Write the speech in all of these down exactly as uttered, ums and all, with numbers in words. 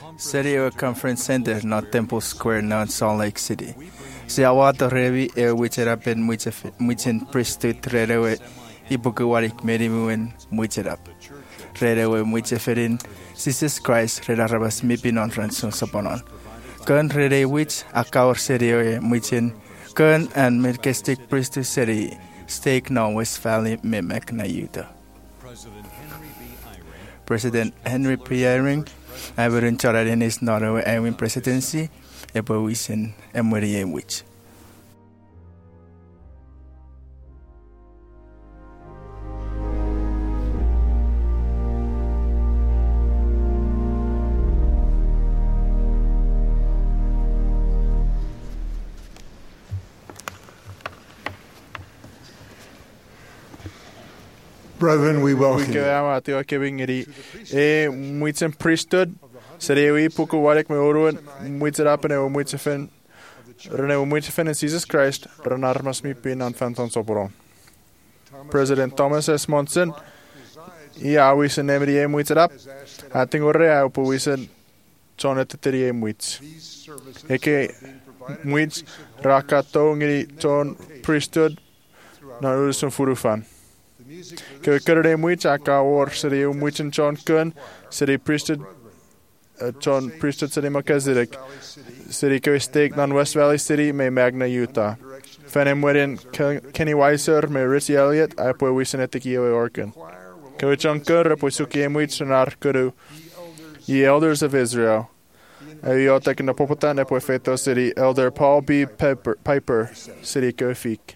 City or Conference Center, not Temple Square, not Salt Lake City. Si awato revi e wicherap en mwichen priesthood rerewe ibukuwarik merimuwen mwicherap. Rerewe mwicheferin Jesus Christ rerarabas mipinon ransun soponon. Kun rere wich akaur serioe mwichen kun and Melchizedek priesthood seri stake non West Valley mimek na Utah. President Henry P. Eyring, Iberin Chorarin is Norway Eyring presidency, Ebowisin Emery Wich. Brethren, we welcome you Wikawati Kevingiri, E Mwitsen priesthood, Serewi Puku Warik Meorun, Mwitserapen, and Mwitsefen, Rene Mwitsefen and Jesus Christ, Renarmas Mipin and Phantom Soporon. President Thomas S. Monson, Ia Wisen Emery Mwitserap, Atingore, Upu Wisen, Jonet Terry Mwits. Eke Mwits, Rakato, Ton priesthood, Narusun Furufan. Ke kerde mwich aka or seri mwichin John kun seri priesthood John priesthood seri Melchizedek seri ke stake non West Valley City me Magna Utah. Fenem wedin Kenny Weiser me Richie Elliott apo wisen etikio orkan. Ke John kur apo suki mwich nar kuru ye elders of Israel. Ayotek na popotan apo feto city elder Paul B. Piper Piper city ke fik.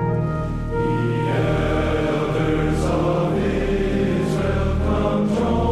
Control.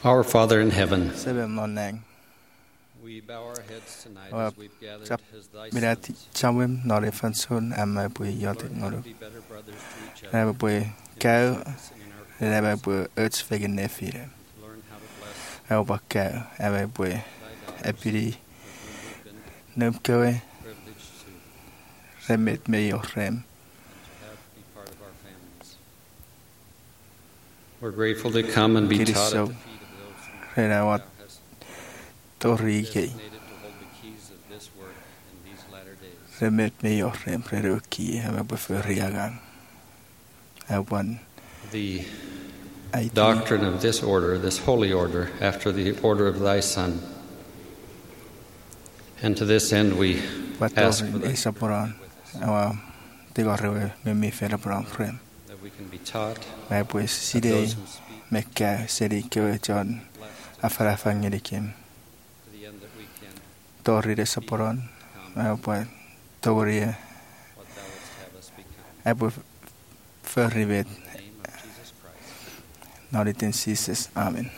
Our Father in heaven, Sebem non nang. we bow our heads tonight Wa as we've gathered chap as thy mirati sons. chamwem nore fansun ama bui yotik Lord, how to noru. be better brothers to each Reba other, bui kau focusing in our reba bui urts vegen nefire. to learn how to bless Reba bui kau ama bui thy daughters, epiri with whom we've been num koe privileged to, remet me yo rem. and to have be part of our families. We're grateful to come and be It is taught so. at the feet of those whom Reba thou wat hast tori kei designated to hold the keys of this work in these latter days. remet me yo rem reru ki ama bui furiagang. Awan The ai doctrine of this order, this holy order, after the order of thy Son. And to this end we ask for wato thy isa poran awa tigo rewe me mi fera poran frem. that we can be taught, Mai bui that side those who speak mekka seri koe John bless afara fangerikim. to the end that we can Tori de saporon become awa bui tori what thou wouldst have us become. abu förribet In the name of Jesus Christ. noritin sises. Amen.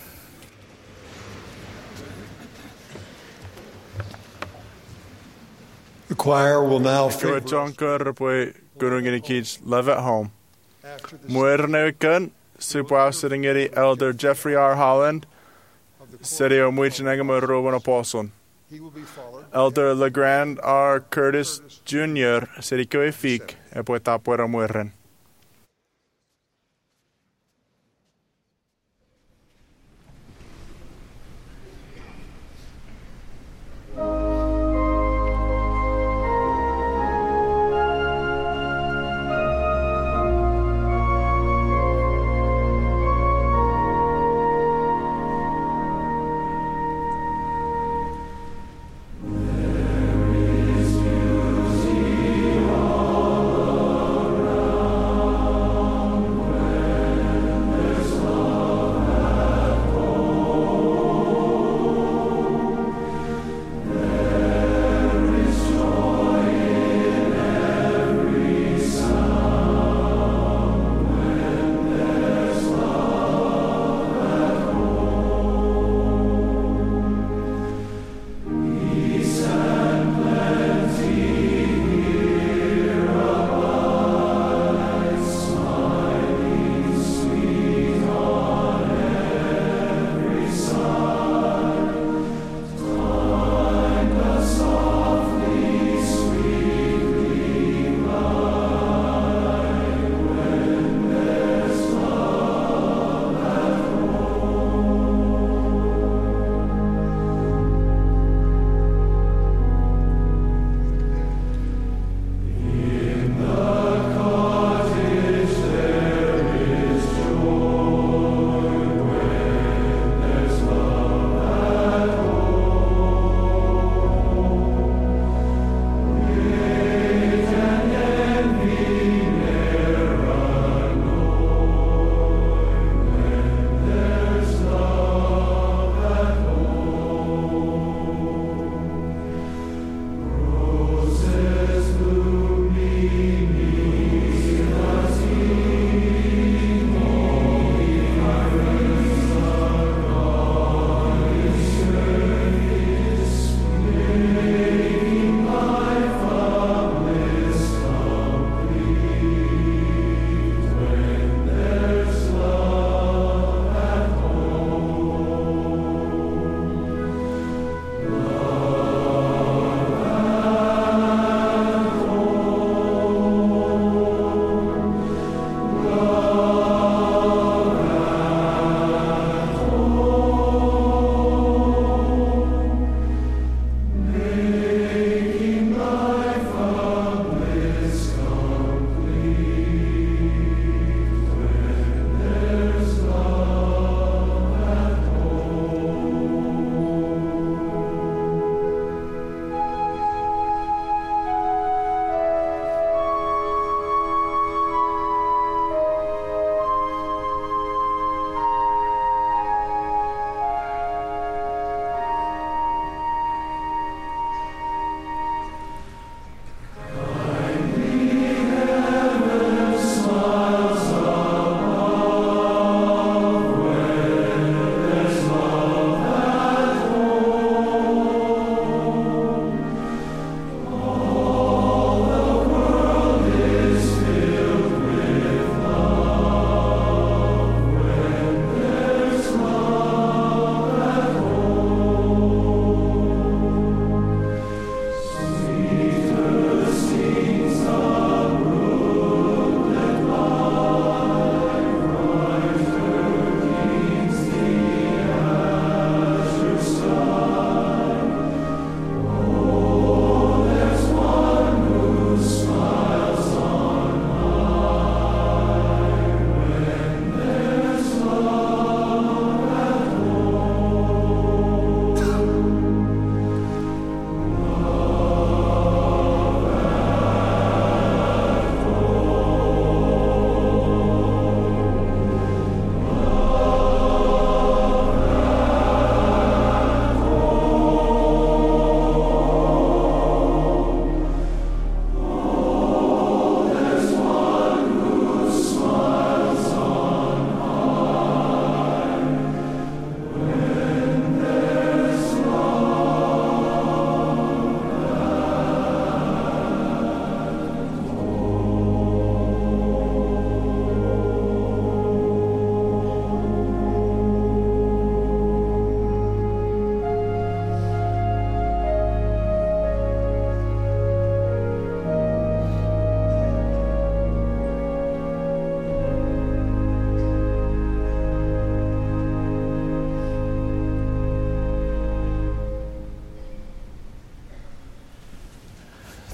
The choir will now Go favor John Gur bui gurungin kids live at home. after the Muirnegan, Supwa sitting Elder Jeffrey R. Holland, of the choir. City of Muichinegam Rowan Apostle. He will be followed Elder Legrand R. Curtis Junior, City Koe Fik, e poi tapuera muirren. There is music all around.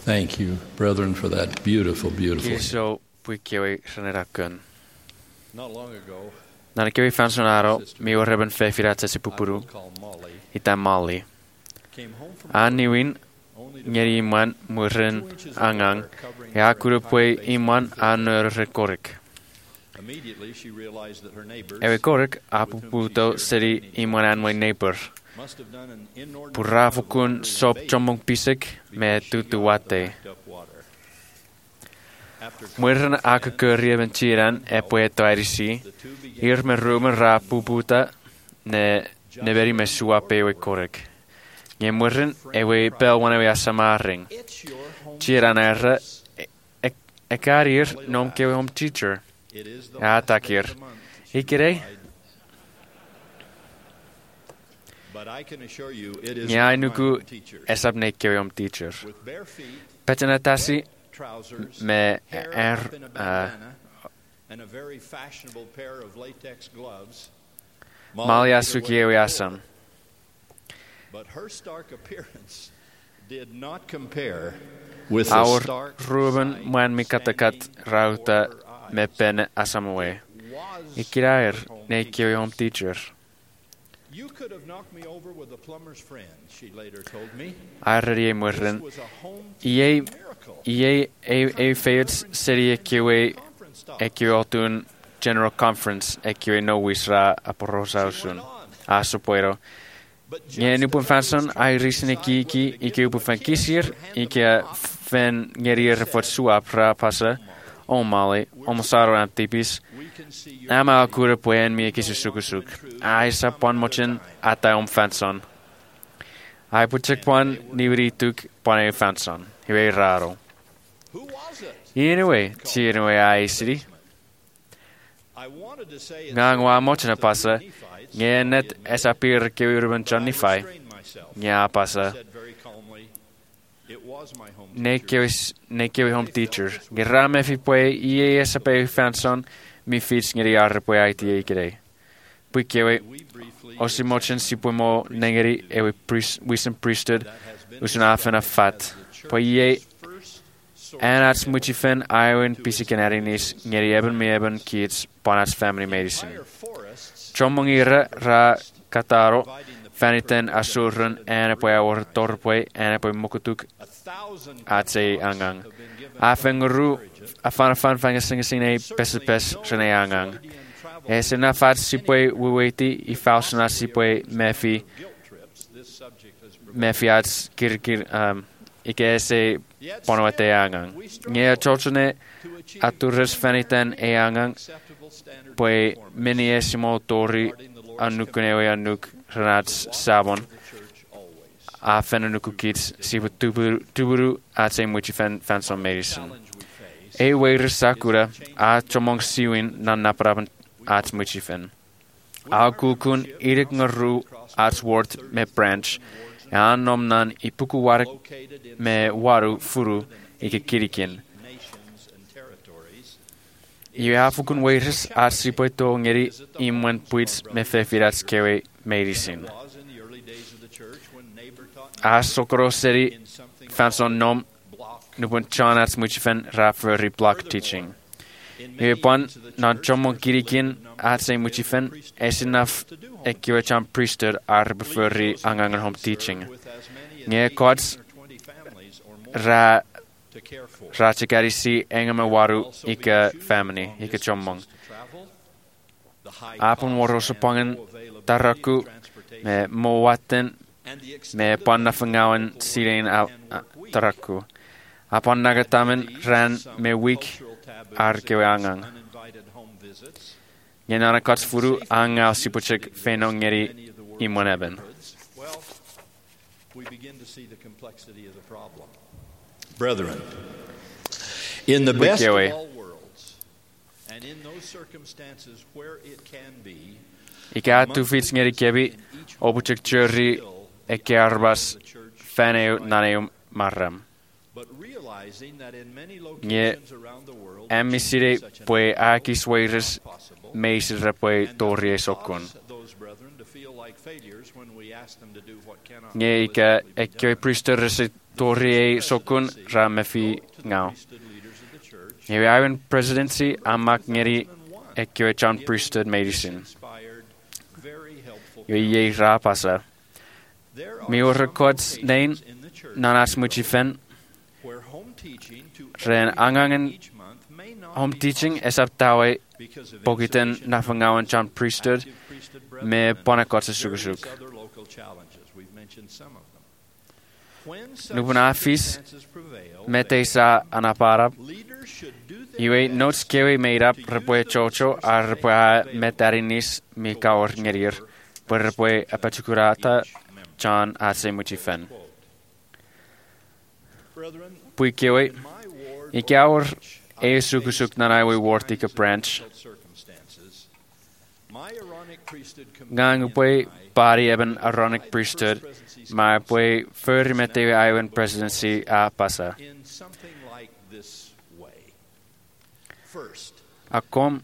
Thank you, brethren, for that beautiful, beautiful. Kiitos puikkioi sanerakön. Not long ago, Nana kiwi fansonaro mi orreben fefiratse se pupuru called Molly ita malli. came home from Aniwin only to ngeri iman murren angang ya kurupwe iman anur rekorik. immediately she realized that her neighbors Ewe korik apuputo seri iman anway neighbor. must have done an inordinate Purafukun sop chombong pisik me tutuwate. up water. After Murren akakurrieben tiran e poeto airisi. Hier me rumen ra puputa ne ne veri me sua pewe korik. Nye murren ewe bel wana we asamaring. it's your home. Tiran erra e karir nom kewe home teacher. It is the Ja, last tak day hier. of the month. Ikere? But I can assure you it is Nya not my nuku home teacher. esap ne kewe home teacher. With bare feet, Petena tasi trousers, me hair er up in a uh, bandana, and a very fashionable pair of latex gloves. Molly malia made her way suki to ewe the asam. door, but her stark appearance did not compare with the Our stark ruben sight mwan mi katakat standing rauta before her eyes. me pen asamwe. Was Ikirair her home ne teacher. kewe home teacher. You could have knocked me over with a plumber's friend, she later told me. Arri e This murren. was a home Ie miracle. ie e e feits seri e kewe Conference stop. e kewe otun general conference e kewe no wisra aporosausun. Aso puero. But just Nye as nupun I fanson was ai risine ki ki i ke upu fan kisir i ke fen ngeri refot suap ra pasa o mali o mosaro antipis we can see your ama akura puen mi kisu sukusuk ai sa pon mochen ata om fanson ai puchek pon nivrituk pon e fanson hiwe raro Who was it? anyway ti anyway ai siri I wanted to say it's ngangwa mochen pasa Nephites, ngenet esapir ke urban but I jonify restrained myself. nya I pasa said very calmly, it was my home ne teacher. kewe ne kewe home teacher gerame fi pue ie esape fanson mi fits ngeri arre pue ai ti e kere pui kewe We briefly osi mochen si pue mo nengeri e we priest wisdom priesthood that has been usun afen a fat pue ie first source anats muchifen aiwen pisikenarinis ngeri eben mi eben kids bonats family medicine entire forests chomongira ra kataro providing the faniten asurun ane pue awor torpue ane pue mukutuk a thousand atse angang have been given afenguru afan fan fanga singa sine pes pes rene angang ese na fat sipwe wiweti i fausna sipwe mefi guilt trips this subject has provided. mefi ats kirkir um ike ese ponwete angang nge chochne To achieve aturres faniten e angang acceptable standard pue miniesimo tori anukunewe anuk renats sabon church always. afen anuku kids sipu tuburu tuburu atse muchifen fanson medicine Challenge we face e weir sakura a chomong siwin na naprapan at muchifen. A kukun irik ngaru at word me branch. A nom nan ipuku warik located in me waru furu ike kirikin. nations and territories. I afukun weiris at sipoito ngeri imwen puits me fefirats kewe medicine. Was in the early days of the church when neighbor taught A sokoro seri in something fanson nom block. nupun chanats muchifen raferi block teaching. In I pon nan chomong kirikin at se muchifen esinaf ekiwe cham priesthood ar beferi angangan home teaching. with as many as Nge eighteen kods or twenty families or more ra to care for. rachikarisi engame waru ika family ika chomong. To travel, the high Apun cost waro and supangan low availability taraku of transportation, me mowaten and the me extended pannafangawan local sirin work a and work week. taraku. Apon nagatamen ran Some me week cultural taboos ar kewe against angang. uninvited home visits. Yenana kots furu angal sipuchek fenongeri Many of the world's imoneben. neighborhoods. Well, we begin to see the complexity of the problem. Brethren, in the best of Wikewe. all worlds, and in those circumstances where it can be, Ika tu fits ngeri kebi obuchek churri eke arbas faneu naneum marram. but realizing that in many Nye locations around the world, emisire such an pue akis weiris possible, meisir pue and torrie that sokun. cause those brethren to feel like failures when we ask them to do what cannot Nye be ika realistically be eke done. priester resit tori ei sokun ra mefi ngau. Ewe aiwen presidency amak ngeri ekyo John priesthood medicine. Yo ye ra pasa. Mi o records nein nanas muchi fen. Ren angangen home teaching esap tawe pogiten nafangawan John priesthood me ponakotsa sugusuk. Nupunafis mete sa anaparap. Iwe notes kewe made up repue chocho a repue metarinis mi kaor ngerir per repue apachukurata John ase muchi fen. Pui kewe ike aur e sukusuk nanaiwe wartika branch. Ngang pui bari eben ironic priesthood ma pui furry metewe aiwen presidency a pasa. Akom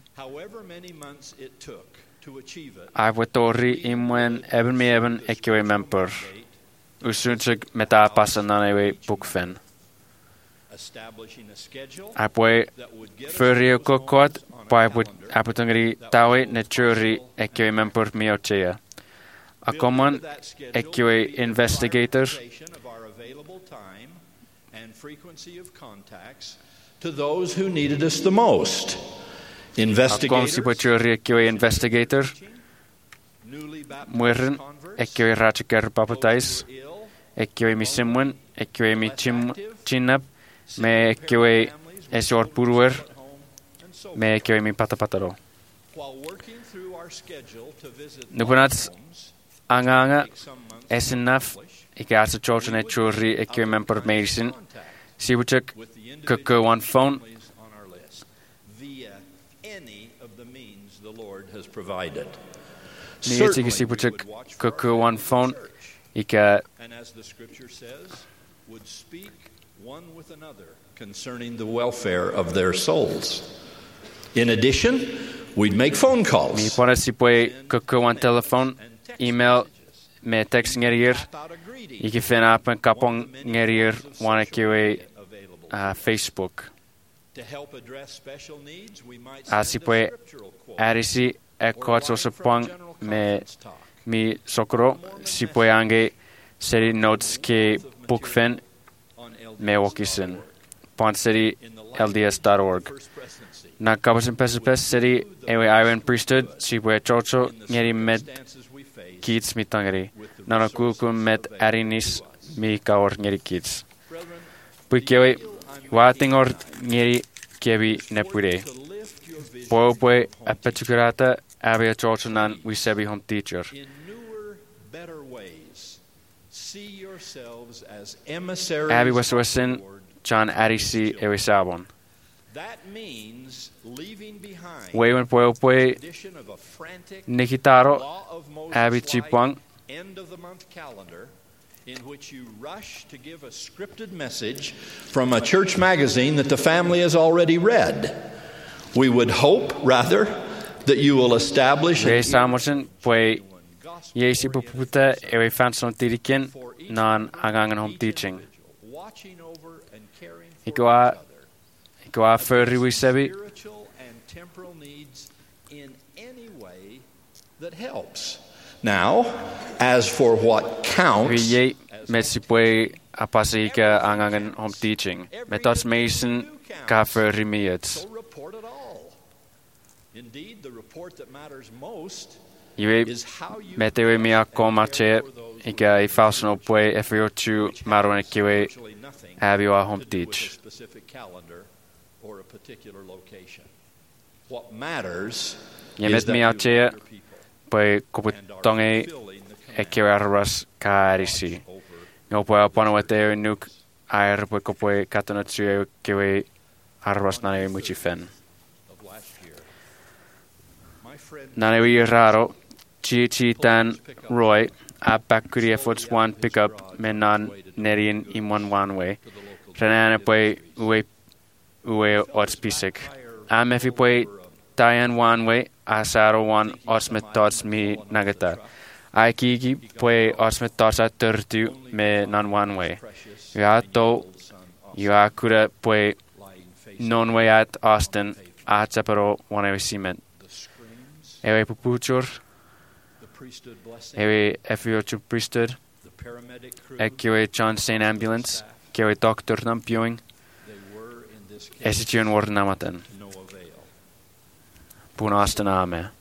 aivotori imwen eben mi eben ekwe member. Usunchik meta pasa nanaiwe bukfen. Apoi furry kokot pai aputangri tawe naturi ekwe member miochea. Akoman ekwe investigator to those who needed us the most. Akom Investigators, si poturi ekwe investigator mueren ekwe rachiker papatais ekwe mi simwen ekwe mi chim chinap me ekwe esor purwer me ekwe mi patapataro. Nukunats anganga esinaf ike asa chorchane churi ekwe member medicine sibuchek kuku one phone has provided. ni etiki sibuchek kuku one phone ike And as the scripture says, would speak one with another concerning the welfare of their souls. In addition, we'd make phone mi calls. pone sipue kuku one telephone email me text ngerir ike fena apen kapong ngerir one ekwe uh, Facebook. To help address special needs, we might Asipue arisi ekot osapang me mi sokro sipue ange seri notes ke bookfen me wokisen pont city L D S dot org. Na kabasin pesipes seri ewe iwan priesthood sipue chocho ngeri med kids mi tangeri. Nana kukun med arinis mi kaor ngeri kids. Pui kewe watingor ngeri kebi nepure. Po pue apechukurata abia chocho nan we sebi home teacher. in newer, better ways. See yourselves as emissaries Abi of waswasin the Lord. John arisi ewe sabon. That means leaving behind Wewen po pue tradition of a frantic nikitaro law of Moses abi chipang end of the month calendar in which you rush to give a scripted message from a church magazine that the family has already read. We would hope, rather, that you will establish we an samosen pue yesi puputa ewe fanson tirikin nan angangan home teaching. watching over and caring for Ikoa each other, ikoa furry we sebi spiritual and temporal needs in any way that helps. Now, as for what we counts, ye mesipue apasika angangan home teaching. Metats mason ka furry miets. so report it all. Indeed, the report that matters most Iwe is how you metewe mia komache ika ifasno pue efiochu marone kiwe virtually nothing abio home to do with a teach. specific calendar or a particular location. What matters Yemet is that mia we che love your people pue kuputonge filling the command ekiwe arras kaarisi. over Ngo pue apanawate nuk air pue kopue katonatsu kiwe arras nane muchi fen. of last year. My friend Nane wi raro chi chi tan Roy a bakuri efforts one pickup menan nerin imon one way. Renane pue uwe uwe ots pisik. Am efi pue Diane one way asaro one ots metods mi nagata. Ai kiki pwe os me tosa turtu me nan one way. Ia to ia kura pwe non way at Austin a tsapero one way cement. Ewe pupuchur. Ewe efiochu priesthood. Ewe John Saint Ambulance. Ewe doctor nam piwing. Esichun word namaten. Pun Austin ame.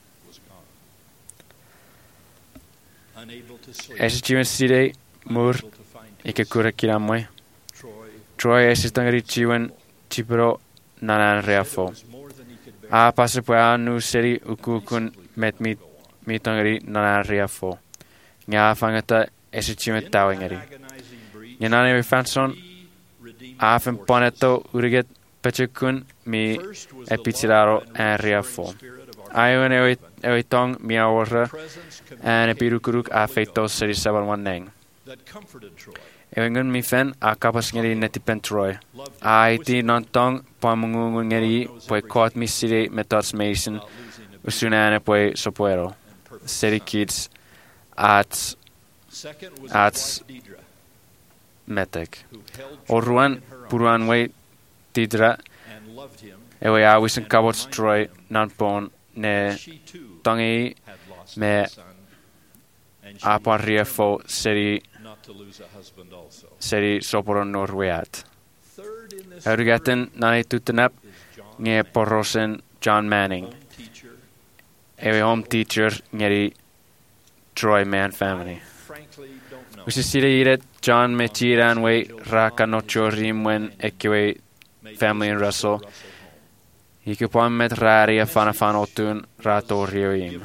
Esichun side mur. Ike kura kiramwe. Troy esitangari chiwen chipro nanan reafo. A pasa pwe anu seri ukukun met mit mitangari nanan reafo. Nga fangata esichun tawingari. Nyanane we fanson. Afen poneto uriget pechukun mi epitiraro en reafo. Ayun ewe ewe tong mi aworra en epirukuruk a feito seri saban waneng. Ewengun mi fen a kapas ngeri neti pen Troy. A iti non tong pamungungun ngeri poi kot mi siri metods mason usunane poi sopuero. Seri kids at at metek. Oruan puruan we tidra ewe a wisin kabots Troy non pon ne tongi me a parria fo seri seri soporon norweat. Ergaten nai tutenap nge porosen John Manning. Ewe home teacher ngeri Troy man family. Usi sire iret John me tiran we raka nocho rimwen ekiwe family in Russell. Ikupon met rari a fana fan otun rato rioim.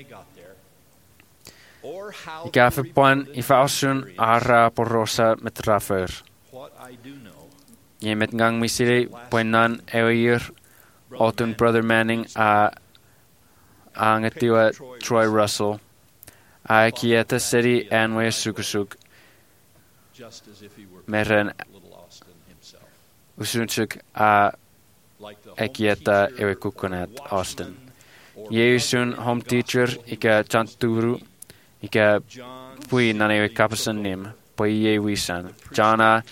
Ikafe pon ifausun ara porosa met rafer. Ye met gang misiri poinan eweir otun brother Manning a angetiwa Troy Russell. A kieta seri anwe sukusuk. Meren usunchuk a ekieta ewe kukunat Austin. Ye usun home teacher ika chanturu. Ika pui nane kapasan nim poi ye wisan Jana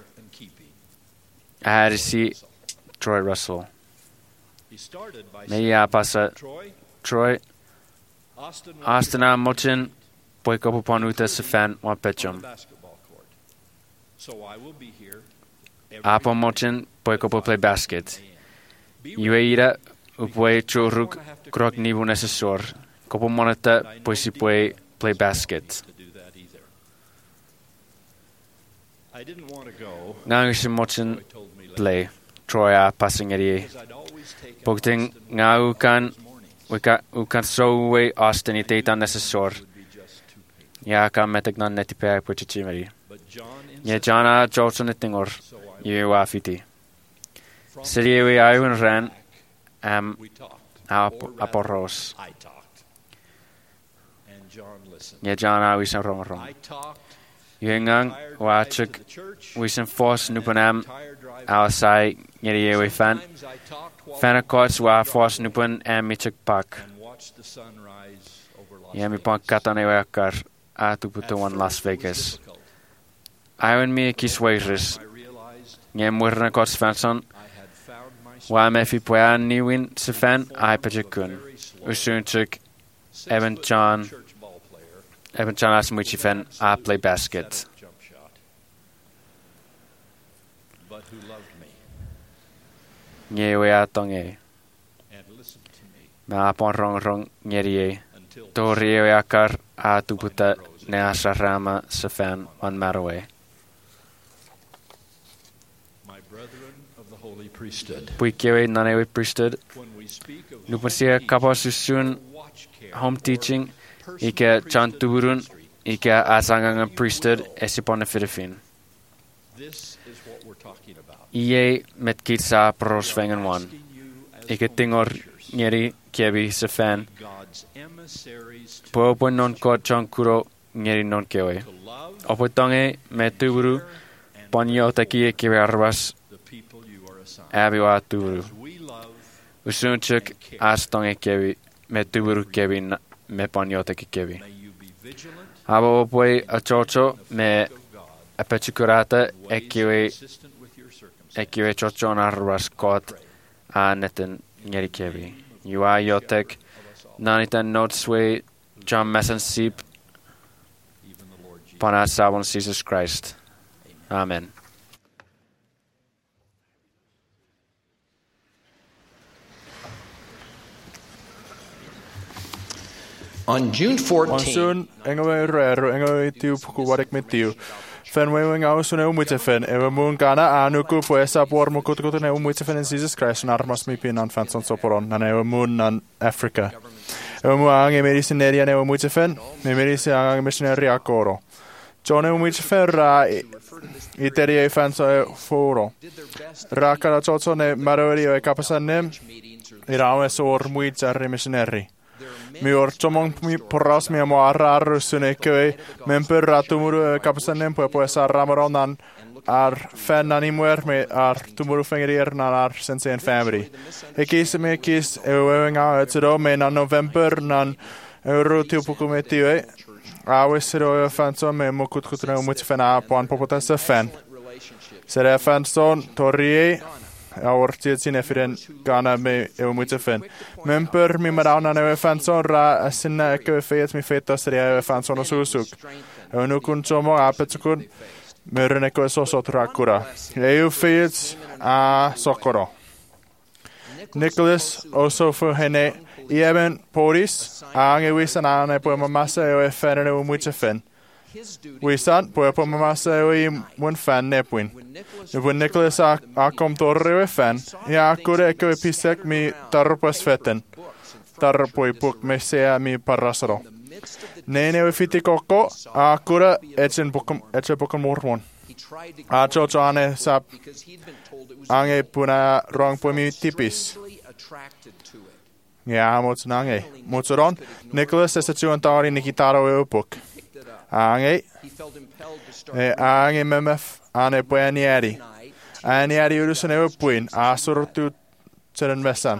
Harisi Troy Russell. Me ya pasa Troy Astana mochin poi kapu panuta sefan wa pechum. Apa mochin poi kapu play basket. Yue ira upwe churuk krok nibu necessor. Kapu monata poi si poi play basket. Ngang si mochin play Troy a passing eri. Pogting nga ukan uka ukan so we Austin ite necessor. Ya ka metek nan neti pe pochichimeri. Ye Jana Johnson etingor ye wa fiti. Seri we ayun ran am aporos. Ye Jana wisan rong rong. Yengang wachuk wisan force nupanam alasai ngeri yewe fan. Fanakots wa force nupan am michuk pak. Yemi pon katane wakar atuputo one Las Vegas. Ayun mi kisweiris. Nye murna kots fanson. Wa mefi poyan niwin sefan ai pachukun. Usunchuk Evan John Evan John Asmuchi fan a play basket. Nye we atonge. Ma pon rong rong nyerie. Tori we akar a tuputa ne asarama sefan on Maraway. Puikewe nanewe priesthood. Nupasia kapasusun home teaching. Ika chanturun. Ika asangangan priesthood esipon Philippine. Iye met kitsa prosvengan one. Ika tingor nyeri kebi sefan. Po non ko chankuro nyeri non kewe. Opotonge metuburu ponyo taki kewe arbas. Abiwa turu. Usunchuk astonge kebi metuburu kebi me ponyo taki kebi. Abo poi a chocho me a pechicurata e kiwi e kiwi chocho na raskot a neten nyerikevi. Yua yotek nanitan notswe John Messon Sip Pana Sabon Jesus Christ. Amen. On June fourteenth, Monsoon, engawe rero, engawe tiu puku warik me tiu. Fen we wing aus ne umwite fen, ewe moon gana anu ku po esa por mo kutu kutu ne umwite fen in Jesus Christ, na armas mi pin an fanson soporon, na ewe moon nan Africa. Ewe mo ang e medicineria ne umwite fen, me medicine ang missionary akoro. John e umwite fen ra iteri e fanso e foro. Ra kara chocho ne marori e kapasan nem, ira e sor muitsa re missionary. Mi ortomon mi porras mi amo arrar sune ke memper ratumuru kapasanem po po sa ramaronan ar fan animwer me ar tumuru fengerier na ar sense en family. Ekis me kis ewenga etro me na November nan euro tiu pokumetio awesero fanso me mokut kutra mut fana pon popotasa fan. Sere fanson torie Our tietsin efiren gana me ewe mwite fen. Memper mi marauna ewe fanson ra asinna eke feet mi fetas ria ewe fanson osusuk. Ewe nukun chomo apetukun meren eko esosot rakura. Ewe feet a sokoro. Nicholas osofu hene ieben poris ange wisan ane po mamasa ewe fen ewe mwite fen. Wisan po po mamasa ewe mun fan nepwin. When Nicholas a, a kom torre fan, ja kure eko episek mi tarpas feten. Tarpoi puk me sea mi parasaro. Nene we fiti koko, a kure etchen bukum etche bukum mormon. A chocho ane sap ange puna rong po mi tipis. Ja, mots nange. Motsoron, Nicholas es echu antari nikitaro e upuk. Ange, e ange memef ane po anieri. Anieri urusen ewe puin, a sortu teren vesan.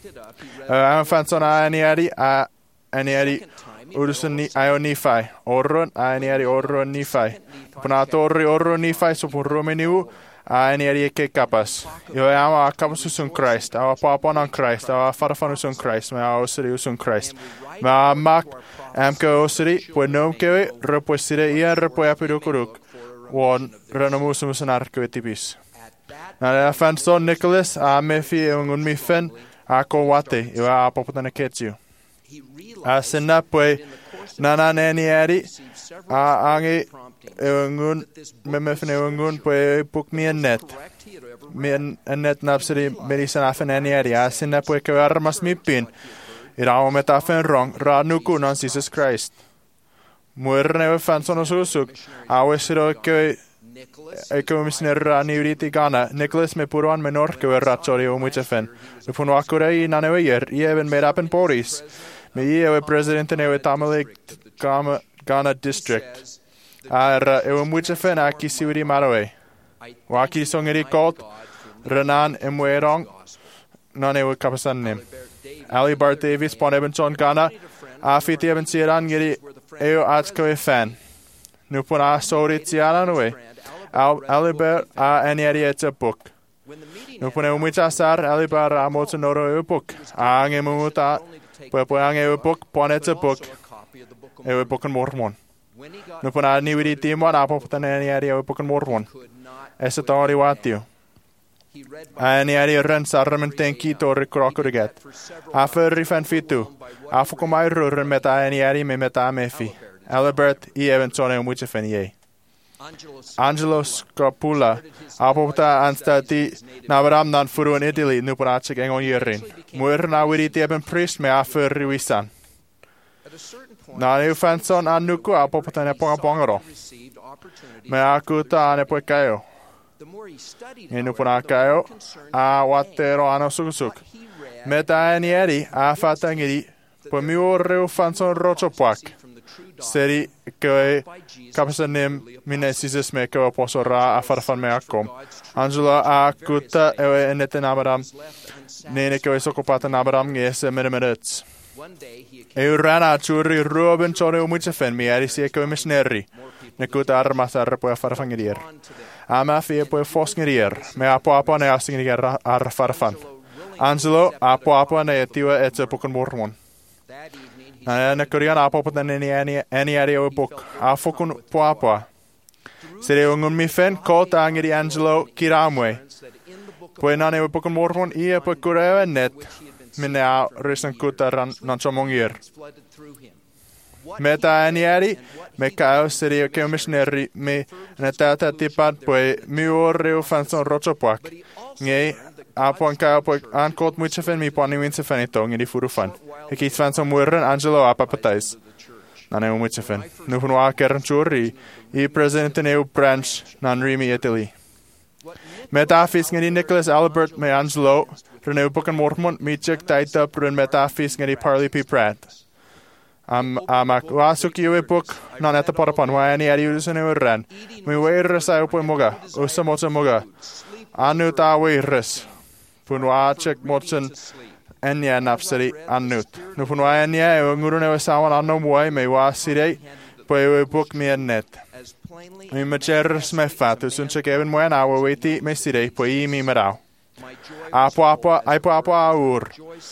An fanson a anieri, a anieri urusen ni aio nifai. Orron, a anieri orron nifai. Punato orri orron nifai, sopun romeniu, a anieri eke kapas. Jo e ama a kapas usun Christ, a papon an Christ, a farfan usun Christ, me a osiri usun Christ. Me a mak, amke osiri, po nom kewe, repo sire ia, repo apirukuruk. Won renomusumus an arcoetibis. Na fanson Nicholas a mefi un mifen a kowate io a popotana ketju. A senna poi nana nenieri a ange un memefne un poi puk mi net. Mi net napseri medicina afen nenieri a senna poi ke armas mi pin. Ira o metafen rong ra nuku non Jesus Christ. Muerne fanson osusuk a wesiro ke Eko missioner ani uriti gana. Nicholas me puruan menor ke rachori o mucha fen. Le puno akure i nane yer i even made up in Boris. Me i ewe president in ewe Tamale Gama Ghana district. Ar ewe mucha fen aki siwiri marawe. Waki songeri kot renan emwerong non ewe kapasan nim. Ali Bart Davis pon eben son Ghana. Afiti eben siran giri ewe atsko e fan. Nupuna sori tiana noe. Alibert a anieri et a book. Nupune umita sar Alibert a motonoro e book. Ange mumuta po ange e book ponet a book. E book and mormon. Nupuna niwiri timon a potan anieri e book and mormon. Esatori watio. Anieri ren sarmenten tori crocoriget. Afer fan fitu. Afukomai rur meta anieri me meta mefi. Alibert i eventone umuche fenie. Angelo Scapula, apopta anstati nabram nan furu in Italy nuparachik engon yerin. Muir na wiriti eben priest me afer riwisan. Na eu fanson anuku apopta ne ponga pongaro. Me akuta ne poikayo. E nupuna kayo a watero ano susuk. Meta anieri a fatangiri po miurreu fanson rochopak. Seri ke kapasanim minesisis me ke posora a farfan me akom. Angela a kuta ewe enete nabaram. Nene ke sokopata nabaram ngese meremets. Eu rana churi ruoben chore umuitsefen mi eri sie koe misneri. Ne kuta armas arra poe farfangerier. Ama fie poe fosngerier. Me apo apo ne asingerier arra farfan. Angelo apo apo ne etiwa etse pokon mormon. Na ne korean apo poten eni eni eni eri o pok. Afokun po apo. Sere ungun mi fen kota angeri Angelo kiramwe. Poe nane o pokon mormon ia poe kurewe net. Minne a rysen kuta ran nan chomongir. Me ta eni eri, me kao seri keo missioneri me ne tata tipat poe mi orreu fanson rochopuak. Nge apuan kao poe an kot muitsefen mi pani winsefen ito ngedi furufan. Heki fanson muirren Angelo apapatais. Nane o muitsefen. Nupun waa kerran churi i presidentin eu branch nan rimi Italy. Me ta fis ngedi Nicholas Albert me Angelo Reneu Bokan Mormon Michik Taita Prun Metafis ngedi Parley P. Pratt. Am amak wasuki ue book non eta parapan waani eri usen ren. Mi weiris au po moga, usa motsa moga. Anu ta weiris. Pun wachik motsen enya napseri annut. Nu pun wa enya e ngurune wa sawan anno muai me wa sirei po ue book mi net. Mi macheris me fat usun chik even moa na wa weti me sirei po i mi marau. Apo apo aipo apo aur.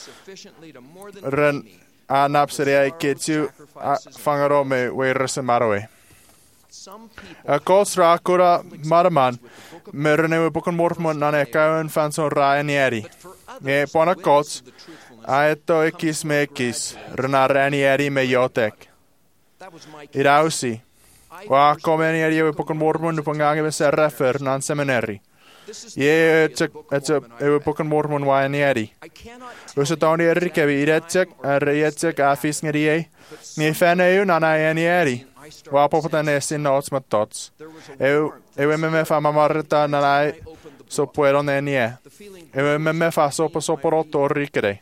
Ren a napseri ai ketsu fangaro me weiris maroe. A kos ra kura maraman me reneu Bokan Mormon nane kauen fanson raenieri. Nge pona kots aeto ekis me ekis rena raenieri me jotek. Irausi. Wa komenieri e Bokan Mormon nupangange me serrefer nan seminari. Ie etsek etsek e Bokan Mormon waenieri. Usa tauni eri kevi iretsek eri etsek afis ngeriei. Ni feneu nana enieri. Wa popotan esin nots mat tots. Eu eu me fa mamarta nana so pueron enie. Eu me fa so po so porotto rikere.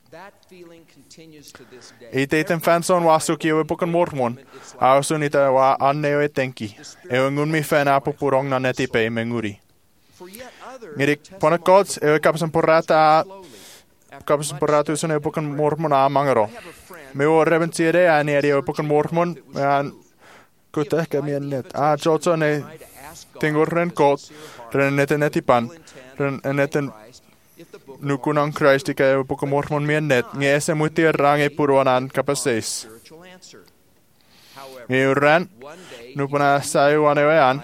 I teiten fanson wasuki eu Bokan Mormon. Ausun ita wa anneo etenki. Eu ngun mi fan apo purong na neti pe menguri. Ngiri pona kods eu kapsan porata kapsan porata usun eu Bokan Mormon a mangaro. Me o reventiere ani eu Bokan Mormon an kuta ehkä miennet. Ah jotso ne tengo ren kod ren neten netipan ren neten nukunan Christ ika eu Bokan Mormon miennet. Nge ese muti range puruanan kapaseis. Nge ren nupuna sayu anewean.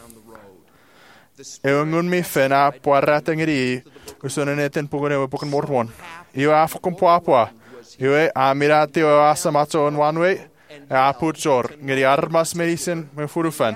Eu ngun mi fena puarata ngiri usun neten pugun eu Bokan Mormon. Iu afukun puapua. Iu e amirati o asamato on one way. A putjor ngeri armas medicine me furufan.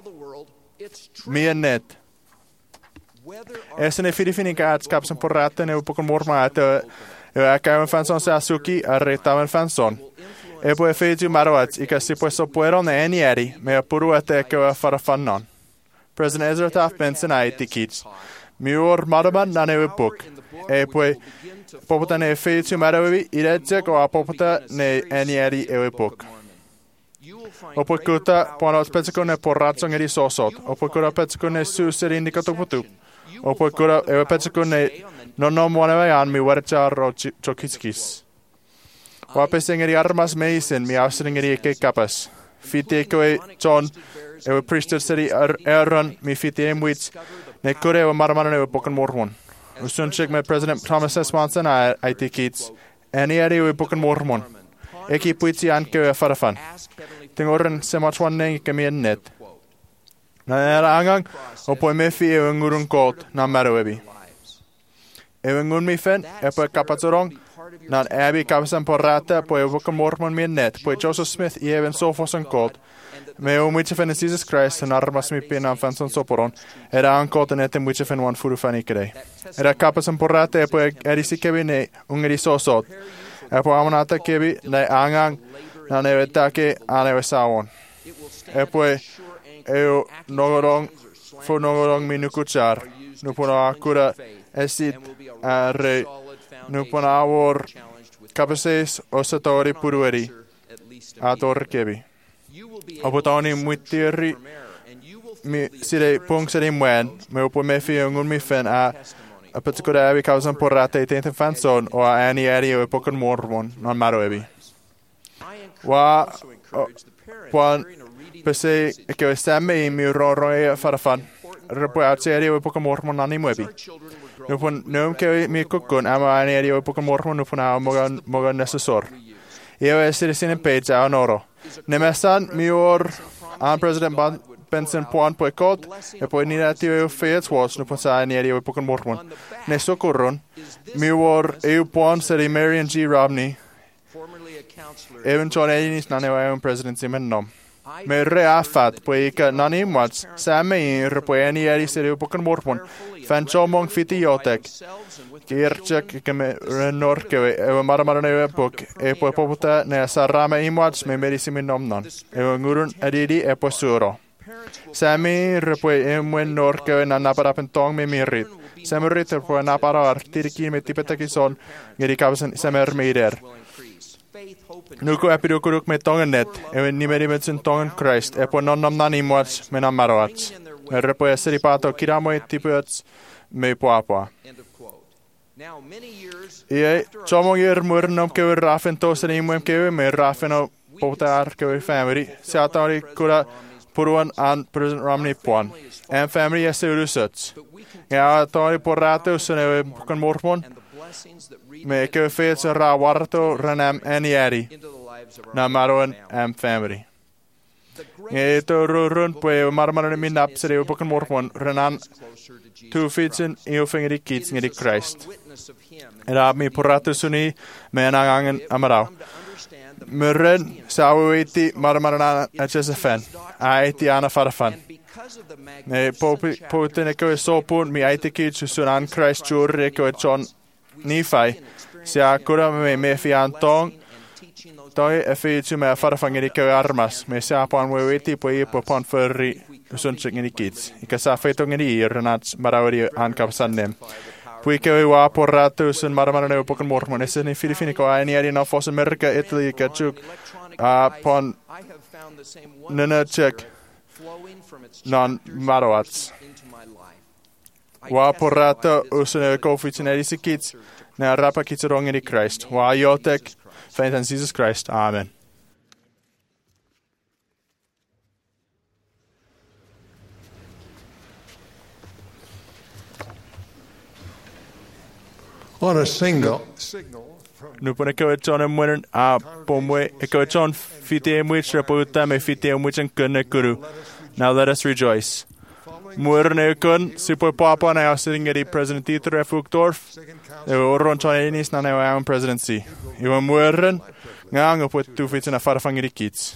Mi net. Esen e firifini ka ats kapsen porrata ne Bokan Mormon ata e akawen fanson se asuki arretawen fanson. E po e feju maroats ika si po so pueron ne enieri me apuruate ka farafannon. President Ezra Taft Benson ai tikits. Mi or maraman nane e book. E po popota ne feju marawi iretsek o popota ne enieri e book. Opo kuta pona spetsiko ne porratso ngeri sosot. Opo kura petsiko ne suuseri indikatoputu. Opo kura ewe petsiko ne nono muanevajan mi warcharo chokitskis. Wapese ngeri armas meisen mi ausrin ngeri eke kapas. Fiti ekoe John ewe priesthood seri Aaron mi fiti emwits ne kure ewe maramanen ewe Bokan Mormon. Usunchik me President Thomas S. Monson a aitikits. Eni eri ewe Bokan Mormon. Eki puitsi anke ewe farafan. Tingoren semachwan nengi kemien net. Na era angang opo mefi ewe ngurun kot na maroebi. Ewe ngun mi fen epo kapatsorong nan ebi kapasan porrata po ewe Bokan Mormon mien net. Po Joseph Smith i even sofosan kot. Me o muitsefen Jesus Christ en armas mi pinan fanson soporon. Era ankot en ete muitsefen wan furufan ikere. Era kapasan porrata epo erisi kebi ne ungeri sosot. Epo amonata kebi ne angang na ne vetake ane sawon. Epo eu nogorong fu nogorong minukuchar. Nupuna akura esit are nupuna awor kapases osatori purueri ator kebi. Opo taoni muittieri mi sire pungseri muen me opo mefi ungun mi fen a apetiko ebi kausan porrate itenten fanson o ani eri o epokon mormon non maro ebi. Wa puan pese ke stemme i mi roro farafan. Repo atse eri o epokon mormon nani moebi. Nupon num ke mi kokon ama ani eri o epokon mormon nupon a mogan mogan necessor. Io essere sin page a onoro. Nemesan mi or an president ban Benson puan poi cod e poi ni ati o fets was no posa ni eri o pokon mormon. Ne socorron mi or eu puan seri Marion G. Romney. Even John Enis nane o un presidency men nom. Me re afat poi ka nani much same re poi ni eri seri o pokon mormon. Fan chomong fiti yotek. Kirchek ke me renor ke e marmar ne epok e poi poputa ne sarame imuach me merisimin nomnon. E ngurun adidi e posuro. Sami repoi emwen norke na napara pentong me mirit. Samurit repoi napara artiriki me tipetaki son ngeri kavsen samer meider. Nuku epidu kuruk me tongen net e nimeri metsen tongen Christ e po non nam nani muach me namaroach. Me repoi eseri pato kiramo e tipets me poapoa. Ie chomo yer murnom ke rafen tosen imwem ke me rafen o potar ke family. Satari kura Puruan an President Romney puan. En family yes urusats. Ja tori porrato sene kon mormon. Me ke fets ra warto ranam enieri. Na maroan am family. E to run pue marmar min apsere kon mormon renan two fitsen eu fingeri kids ngedi Christ. Era mi porrato suni me anangen amarau. Murren sauiti marmarana hsfn. Aiti ana farafan. Ne poten eko sopun mi aiti kitsu sunan Christ jur eko John Nifai. Se akura me me fiantong toi e fitu me farafan eko armas. Me se apan wewiti po ipo pon ferri sunching ngeni kids. Ika sa feto ngeni renat marawri ankapsannem. Puike wa porrato sun marmarane pokon mormon esen in Filipino ko ani ari na fos America Italy ka chuk a pon nana check non maroats wa porrato usun ko fitneri sikits na rapa kitrong in Christ wa yotek faith in Jesus Christ amen. On a single signal from Nu pone ke chon mwen a pomwe e ke chon fite mwich reputa me fite mwich en kunne kuru. Now let us rejoice. Mwerne kun sipo papa na sitting at the President Dieter F. Uchtdorf. E oron chon enis na na am presidency. Iwa mweren ngang op tu fite na farfang di kids.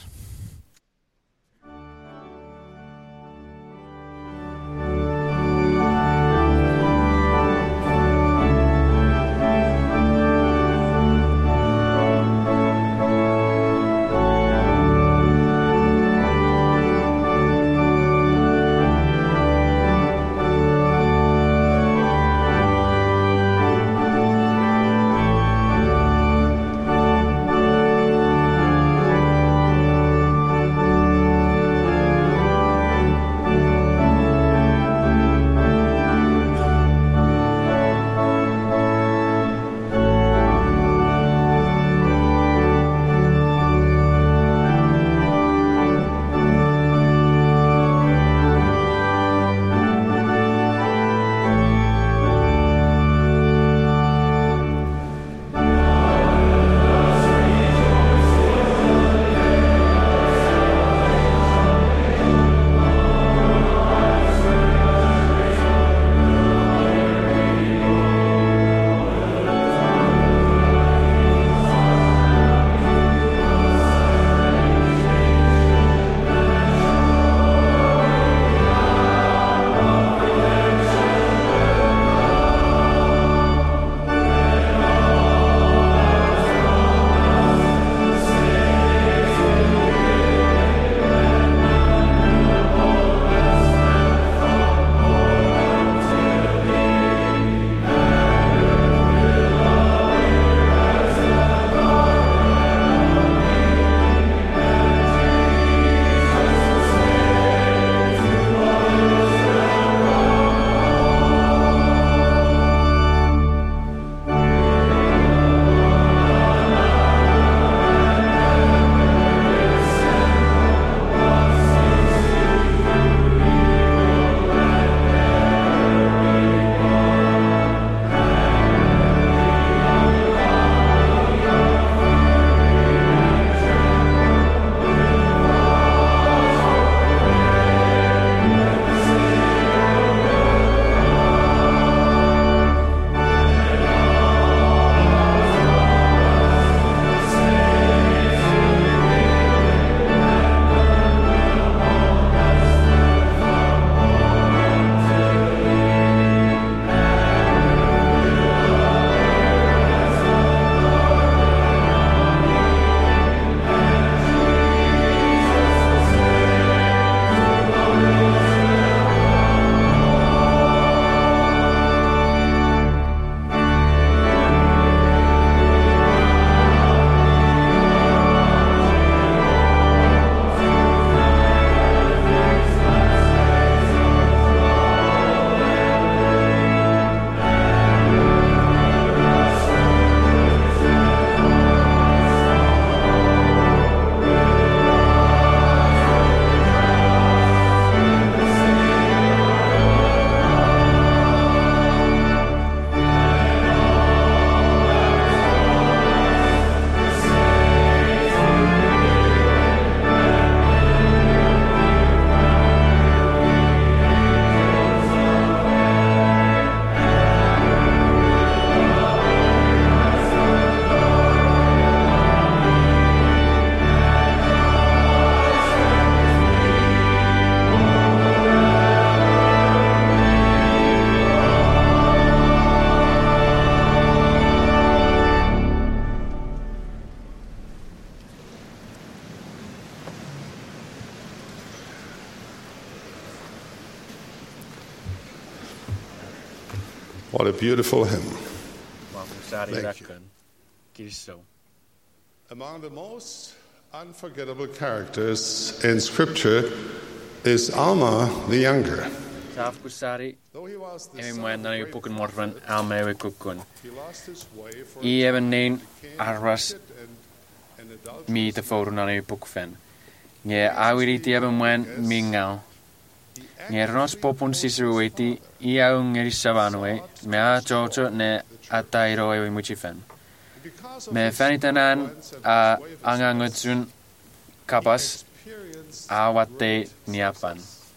What a beautiful hymn. Maafusari Thank you. rakkan. Kirso. Among the most unforgettable characters in Scripture is Alma the Younger. Saafkusari Though he was the emi son mwen of a nani great pukun father, morvan alma ewe kukun. he lost his way for a I time, even nein became arwas addicted and- and adulterous. mi te foru nani pukfen. Nye awiriti even mwen mi ngau. Nye rnos popun sisueti I au ngeri savanue me a jojo ne atairo ewe muchifen. Because of Me his fanitanan influence and a his way of angangutsun kapas experience, awate niapan.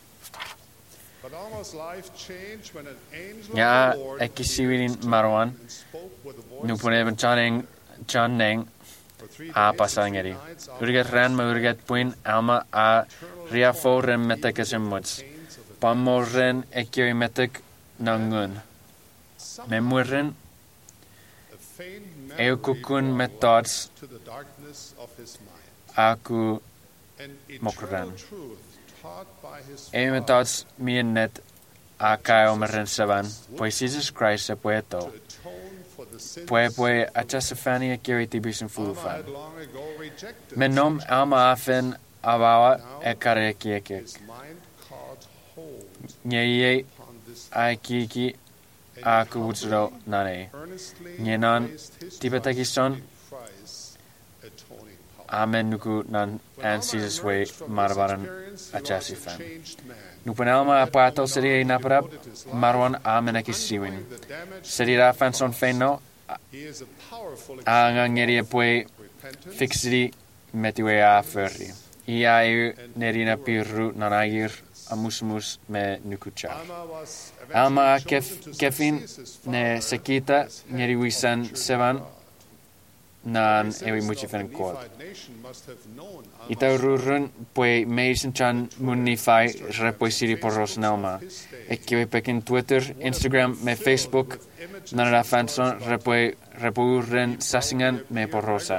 but Alma's life changed when an angel Nya of the Lord ekisiwirin appeared to marwan him and spoke with a voice nupun even chaneng chaneng for three a days pasangeri. and three nights. Alma Urget ran ma urget puin alma a ria foren metek esemuts. Pamorren ekio metek nangun. Me murren a faint eu memory kukun brought metods light to the darkness of his mind. aku An Mokran. eternal truth taught by his eu Father metods mienet a kao merren savan. Pois Jesus Christ e poeto. to atone for the sins Poe poe a chasafani ekio itibisen Alma fulfan. had long ago rejected. Me nom alma afen avawa e kare kiekek. His mind caught hold Nye upon this a kiki and a he kubutsuro nane. earnestly Nyenan placed his tibetaki trust son in Christ's atoning power. amen nuku nan When an Alma Jesus way emerged from this marbaran experience, he a was chasi a fan. changed man. Nupen alma a pato seri naparap marwan amen a kisiwin. The damage Seri ra fan son feno he is a powerful a example ngangeri e of poe repentance fixiri metiwe a ferri. I a eu nerina pirru nanagir a musmus me nukucha. Alma was Alma eventually kef chosen to kefin succeed his ne father sekita as head ngeri of wisan the Church of sevan God. nan The ewi citizens muchi of fen the kot. Nephite nation must have known Alma's Ita rurun poe meisen chan munifai repoi siri porros nauma. Ekio pekin Twitter, Instagram, me Facebook, nanara fanson repoi repurren sasingan me porrosan.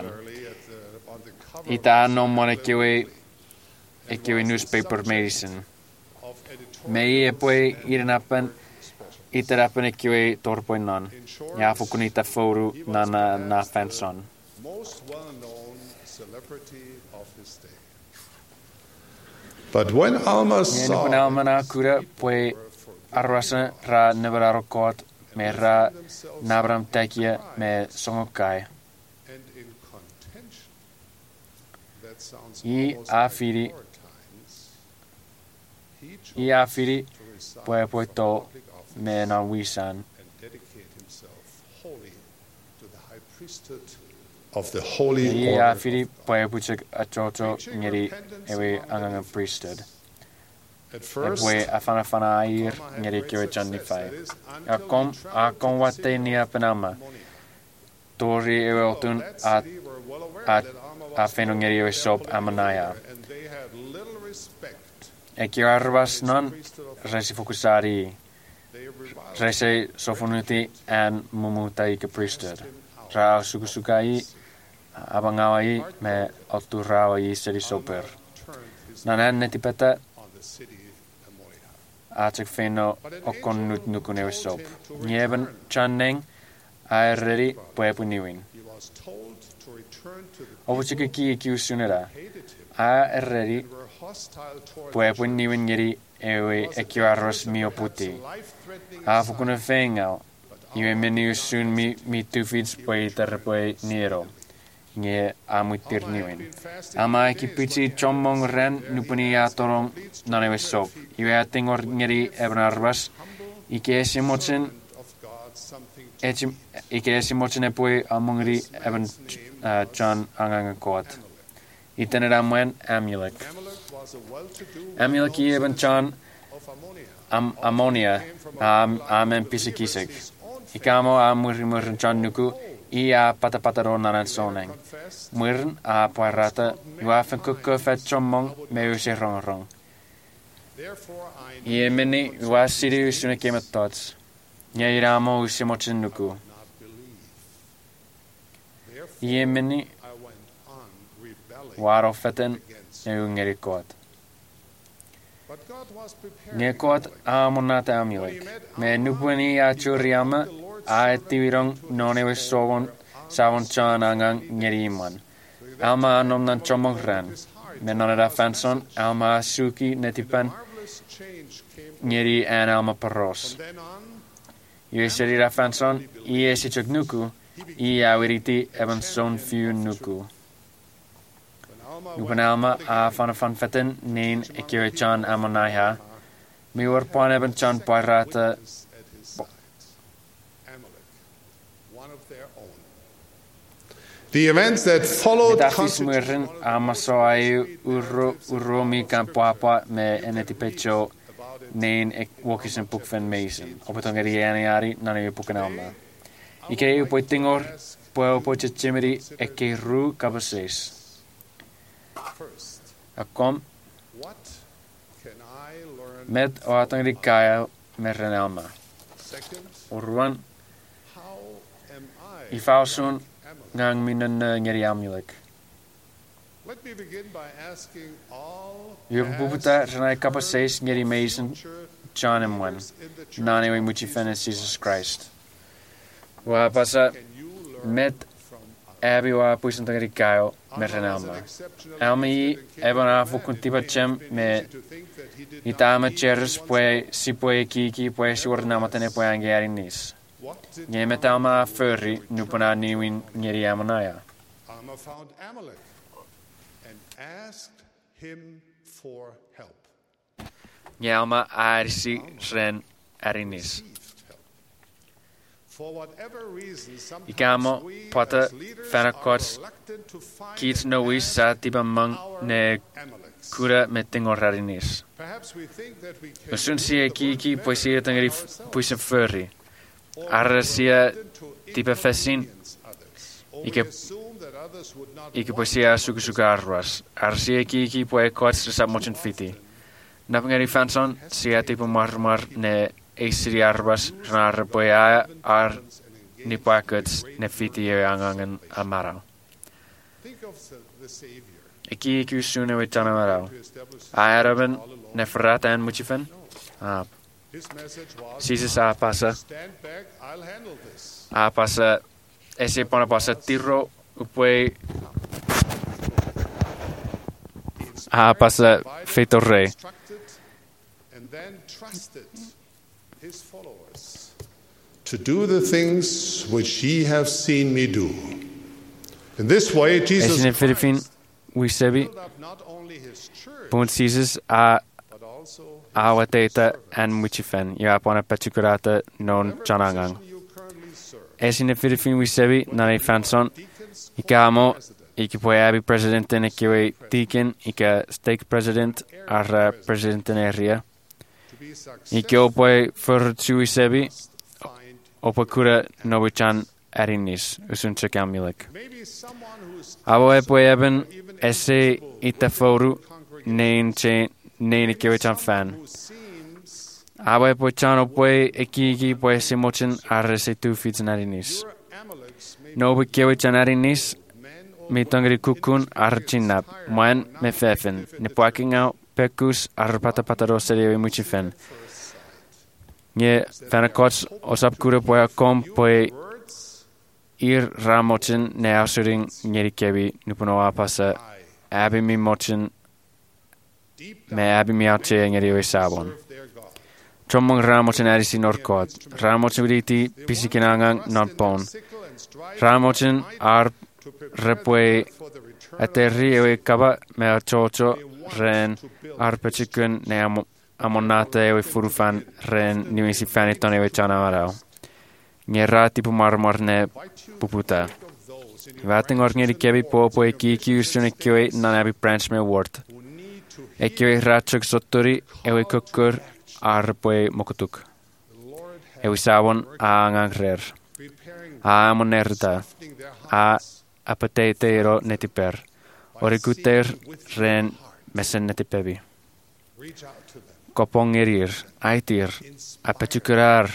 Ita no mon ekio ekio newspaper medicine. Me e poe irinapan iterapan ekio torpoin non. Ja fukun ita foru nana na fanson. most well-known celebrity of his day. But when Alma Nye saw nukun almana kura poe arwasa ra nevararokot me ra nabram takia me songokai. and in contention, that sounds I almost afiri like war times, he chose I afiri to resign poe from poito public office me na wisan. and dedicate himself wholly to the high priesthood of the Holy I Order. afiri poe puchik achocho ngeri ewe angang priesthood. At E first, poe afana fana air Alma had ngeri great kio success, janifai. that is, A until kom he a traveled kom to the wate city ni of apenama. Ammonia. Tori ewe otun That a city were well aware a- that Alma a was fenong no eri longer sop their political Ammonaya. leader, and they had little respect e kio arvas for non his priesthood of resi fokusari. They reviled Rese sofonuti an mumutai ke priesthood. Ra sukusukai abangawai me oturawai seri soper. turned his Nanan netipeta on the city of Ammonia. atek feno okon nut nukune sop. Nyeben chaneng aereri poepuniwin. He was told to return to the Ovuchike ki ki usunera. hated him Aereri and were hostile toward poepuniwin ngeri ewe ekio arros mio puti. life-threatening Afukune fengau. Iwe meni usun mi mi tufits poe terpoe nero. Nge amutir niwin. Ama ki pichi chomong ren nupuni atorong nanewe sop. Iwe atingor ngeri ebnarvas. Ike esimochen of God something echim ike esimochen epoe amongri eben uh, John anganga kot. Itenera mwen Amulek. Amalek was a well-to-do Amulek i eben John of Ammonia. am ammonia am amen pisikisek. Ikamo a muri muri John nuku i a pata pata ro nanan soneng. Murin a poarata yua fen kukko fet chomong me use rong rong. Therefore I I meni yua siri usune kemet tots. Nya iramo use mochin nuku. not believe. Therefore I meni I went on rebelling waro feten against ne ungeri kot. Nye kot aamonata Amulek. Me nupuni a churiama a tivirong nonewe sogon savon chan angang nyeriman. Alma anomnan chomong ran. Me nonada fanson alma suki netipan nyeri an alma paros. Yue serira fanson ie sichok nuku i awiriti evan son fiu nuku. Nupan alma a fanafan fetten nin ekyo chan amonaiha. Mi war pan evan chan pairata. The events that followed Midafis mueren amasoai uro uromi kan papa me enetipecho nin ek wokisen pukfen meisen. Opetongeri janiari nani puken alma. Ike upoi tingor po po chimeri eke ru kabases. Akom met oatongeri kaya merren alma. Uruan ifausun ngang minan ngeri Amulek. Yup bubuta renai kapases ngeri meisen John and one. Nani we muchi fenes Jesus Christ. Wa pasa met abi wa puisen tangeri kayo merren alma. Alma i ebon afu kuntiba chem me itama cheres pue si pue kiki pue si ornamatene pue angeri nis. Nye met alma furry nupana niwin ngeri amonaya. Alma found Amalek and asked him for help. Nye alma arisi ren arinis. For whatever reason, Ikamo sometimes we pata as leaders fanakots are reluctant to find kids and no wis sa ask tiba mang our ne Amaleks. kura metingor arinis. Perhaps we think that we can Usun do si the ki work ki better poesia tangeri ourselves, puisen furry. or Arrasia reluctant to tipe fesin inconvenience others, or we Ike- assume that others would not Iki want poesia our suku suka arwas. Arsia ki ki poe kots sa mochen fiti. Napangeri fanson sia tipe marmar ne eisri arwas rar poe ar ni pakets ne fiti e angangen amarau. Think of the, the Savior Iki iki usune we tanamarau. to establish Aaraben ne verrata en muchifen. Ah, his message was, Jesus a pasa. stand back, I'll handle this. A pasa ese pona pasa tiro upoi a pasa feito rei. Instructed and then trusted his followers to do the things which ye have seen me do. In this way, Jesus Ese ne Filipin Christ we sebi built up not only his church, pun Jesus a but also awateta en muchifen. Ya pona pachurata non chanangang. you currently serve. Ese ne Filipin we sebi nane fanson ikamo iki poi abi presidente ne kiwe deacon ika stake president ar president in area. To be successful, Iki opoi for tu sebi find opo kura nobichan arinis usun Amulek. maybe someone who's Abo e poi eben esse itaforu nein che nein ikewechan fan. who seems Abo e poi chan opoi ekiki poi se mochen arrese tu fitz arinis. your Amaleks may No ikewechan arinis men or mi tangri kukun archinap moen me fefen ne poakingau pekus arpata pataro serio muchifen. Nye fanakots osap kura poi kom poi words ir ramochen ne asuring nyerikebi nupunoa pasa abi mi mochen deep me abi mi ache nyeriwe sabon. serve their God. Tromong ramochen arisi norkot. Ramochen viditi pisikinangang non pon. Sickle and strive Ramochen ar to prepare repue for the return aterri ewe kaba me achocho ren ar pechikun ne amo amonata ewe furufan ren nimisi faniton ewe chanamarao. Nyera tipu marmor ne puputa. of those in Vating or nyerikebi po po ekiki usun ekiwe nan abi branch me wort. who need to Ekiwe rachok sotori ewe kukur ar poe mokutuk. Lord have Ewe sabon a angangrer. preparing A amonerta. their A apateitero netiper. Orikuter ren mesen netipebi. reach out to them. Kopongerir. Aitir. Apechukurar.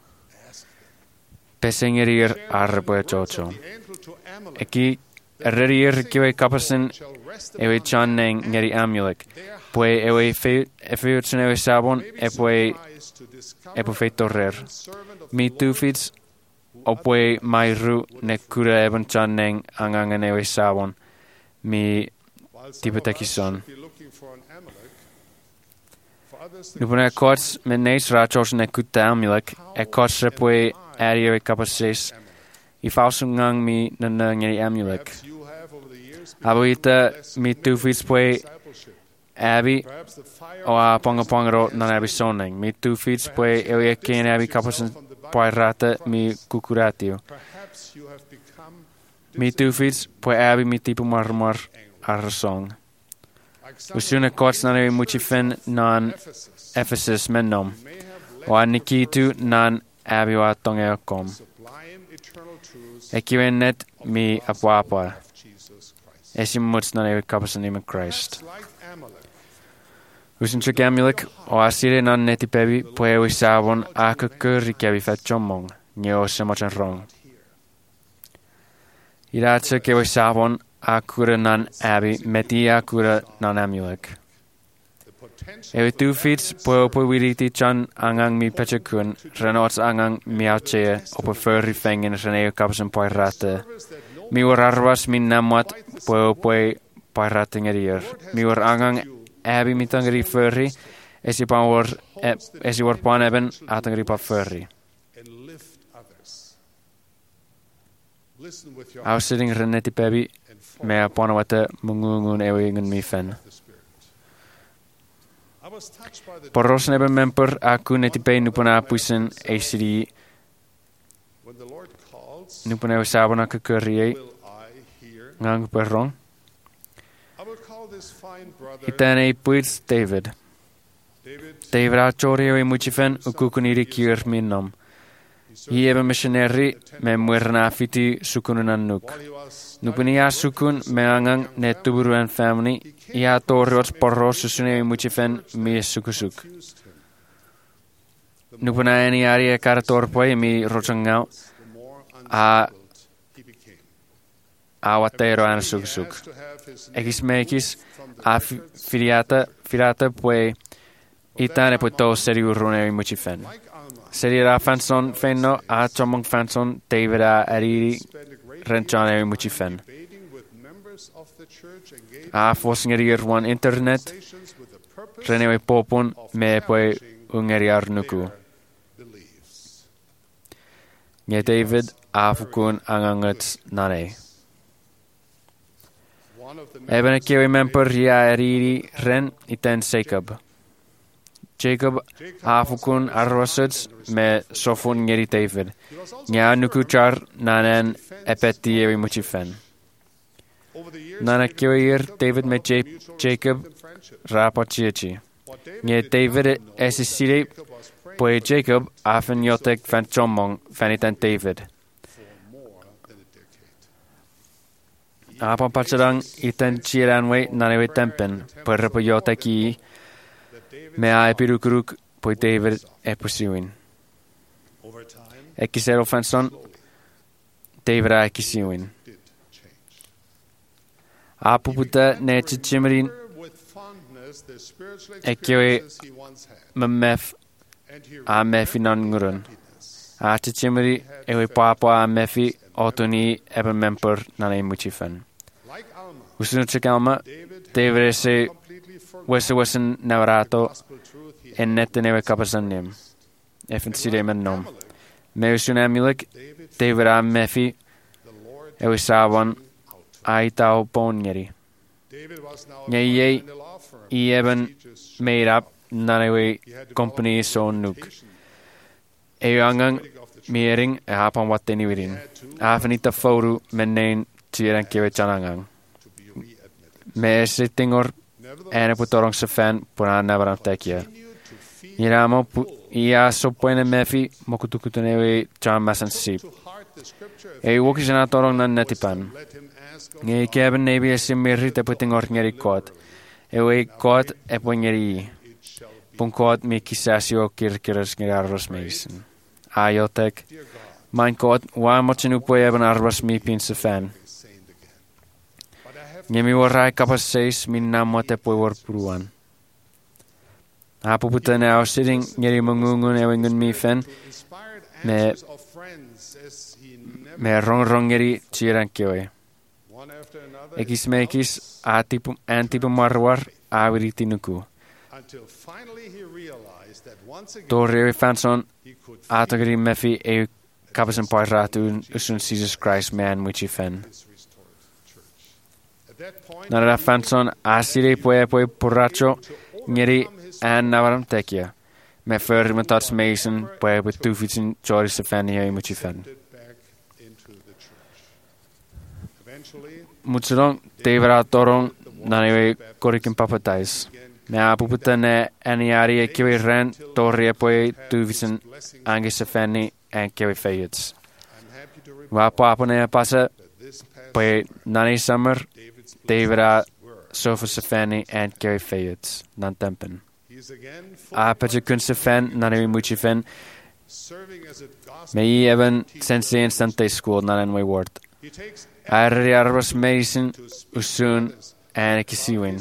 Pesengerir ar poe chocho. The angel to Eki errerir kiwe kapasen shall rest ewe chan neng ngeri Amulek. poi ewe efeutsyn ewe sabon, e poi e poi fei torrer. Mi tufits, o poi mai ru ne kura ebon chaneng angangan ewe sabon, mi tipetekison. Nupun e kots me neis rachos ne kuta amilek, e kots re poi eri ewe kapases, i fausungang mi nana ngeri amilek. Abo ita mi tufits poi abi o a ponga pongaro nan abi soneng. Mi tufits poi ewe kien abi kapasen poi rata mi kukuratio. Mi tufits poi abi mi tipu marmar arrasong. Usuna kots nan ewe muchifen nan Ephesus menom. O a nikitu nan abi o a tonge kom. E kiwen net mi apuapa. Esim muts nan ewe kapasen ima Christ. Usun trik amilek o asire nan neti pebi po ewe sabon a kukur kebi fet chomong. Nyo se machan rong. Iratse kewe sabon a kura nan abi meti a kura nan amilek. Ewe tu fits po po wiriti chan angang mi pechakun renots angang mi auchea o po furry fengen reneo kapasen po rate. Mi war arwas min namwat po po po rate ngerier. Mi war angang abi mi tangeri furry esi pan war esi war pan eben atangeri pa furry. Au sitting reneti pebi me a panawata mungungun ewe ngun mi fen. Poros nebe memper aku neti pe nupuna puisen A C D nupuna usabona kukurie ngang perrong. Itane puits David. David a chori ewe muchifen ukukuniri kier minom. I ebe missionary me muerna fiti sukununan nuk. Nupuni a sukun me angang ne tuburuan family. I a torrots porros susune muchifen mi sukusuk. Nupuna eni ari e karatorpoi mi rochangau a a watero an sukusuk. Ekis mekis a filiata filata poi itane poi to seri urrune muchifen. Seri ra fanson fenno a chomong fanson David a ariri renchane muchifen. A fosngerir one internet renewe popon me poi ungeriar nuku. Nye David a fukun angangets nane. Eben kewe memper ria ariri ren iten Jacob. Jacob a fukun arrosets me sofun ngeri David. Nya nuku char nanen epeti ewi muchifen. Nana kiwir David me Jacob rapochichi. Nye David esisire poi Jacob afen yotek fan chomong fanitan David. Apon pachadang itan chiranwe nanewe tempen per po yotek i me a epirukuruk poi David e pursuing. Ekisero fanson David a ekisiwin. A puputa ne chichimerin e kiewe memef a mefi nan ngurun. A chichimeri ewe papa a mefi otoni eben memper nane muchifen. Usunu chikalma David ese wese wesen navrato en nette newe kapasanim. Efen sire men nom. Me usun amilek David a mefi ewe sawan ai tau ponyeri. Nye ye i eben made up nanewe company so nuk. E angang miering e hapan wateni wirin. Afanita foru menein tieren kewe chanangang. Me sittingor ene putorong se fan puna navaram tekia. Iramo ia so poene mefi mokutukutunewe chan masan sip. E wokisana torong nan netipan. Nge keben nebi esim mirri te putingor ngeri kot. Ewe kot e po ngeri. Pun kot mi kisasio kirkiras ngeri arros meisen. Ayotek. Mein kot wa mochinu po eben arros mi pinse fan. Nge mi warrai kapas seis min namo te po war pruan. A puputa na o sitting ngeri mangungun e wingun mi fen. Me me rong rong ngeri chiran kioe. Ekis mekis a tipu antipu marwar a wiriti nuku. Torre fanson atagri mefi e kapasan pai ratu usun Jesus Christ man wichi fen. Nara fanson asire poe poe porracho ngeri an navaram tekia. Me fer metats mason poe with two feet in Joris Stefania wichi fen. Mutsurong tevra torong nanewe korikin papatais. Me a puputa ne aniari e kiwi ren torre poe two feet in Angus Stefani and kiwi fayets. Wa papa ne pasa poe nani summer tevra sofa Stefani and kiwi fayets nan tempen. A petje kunste fan nanewe muchi fan. Me i even sense in Sunday school nan way word. Arriarvas Mason usun and kisiwin.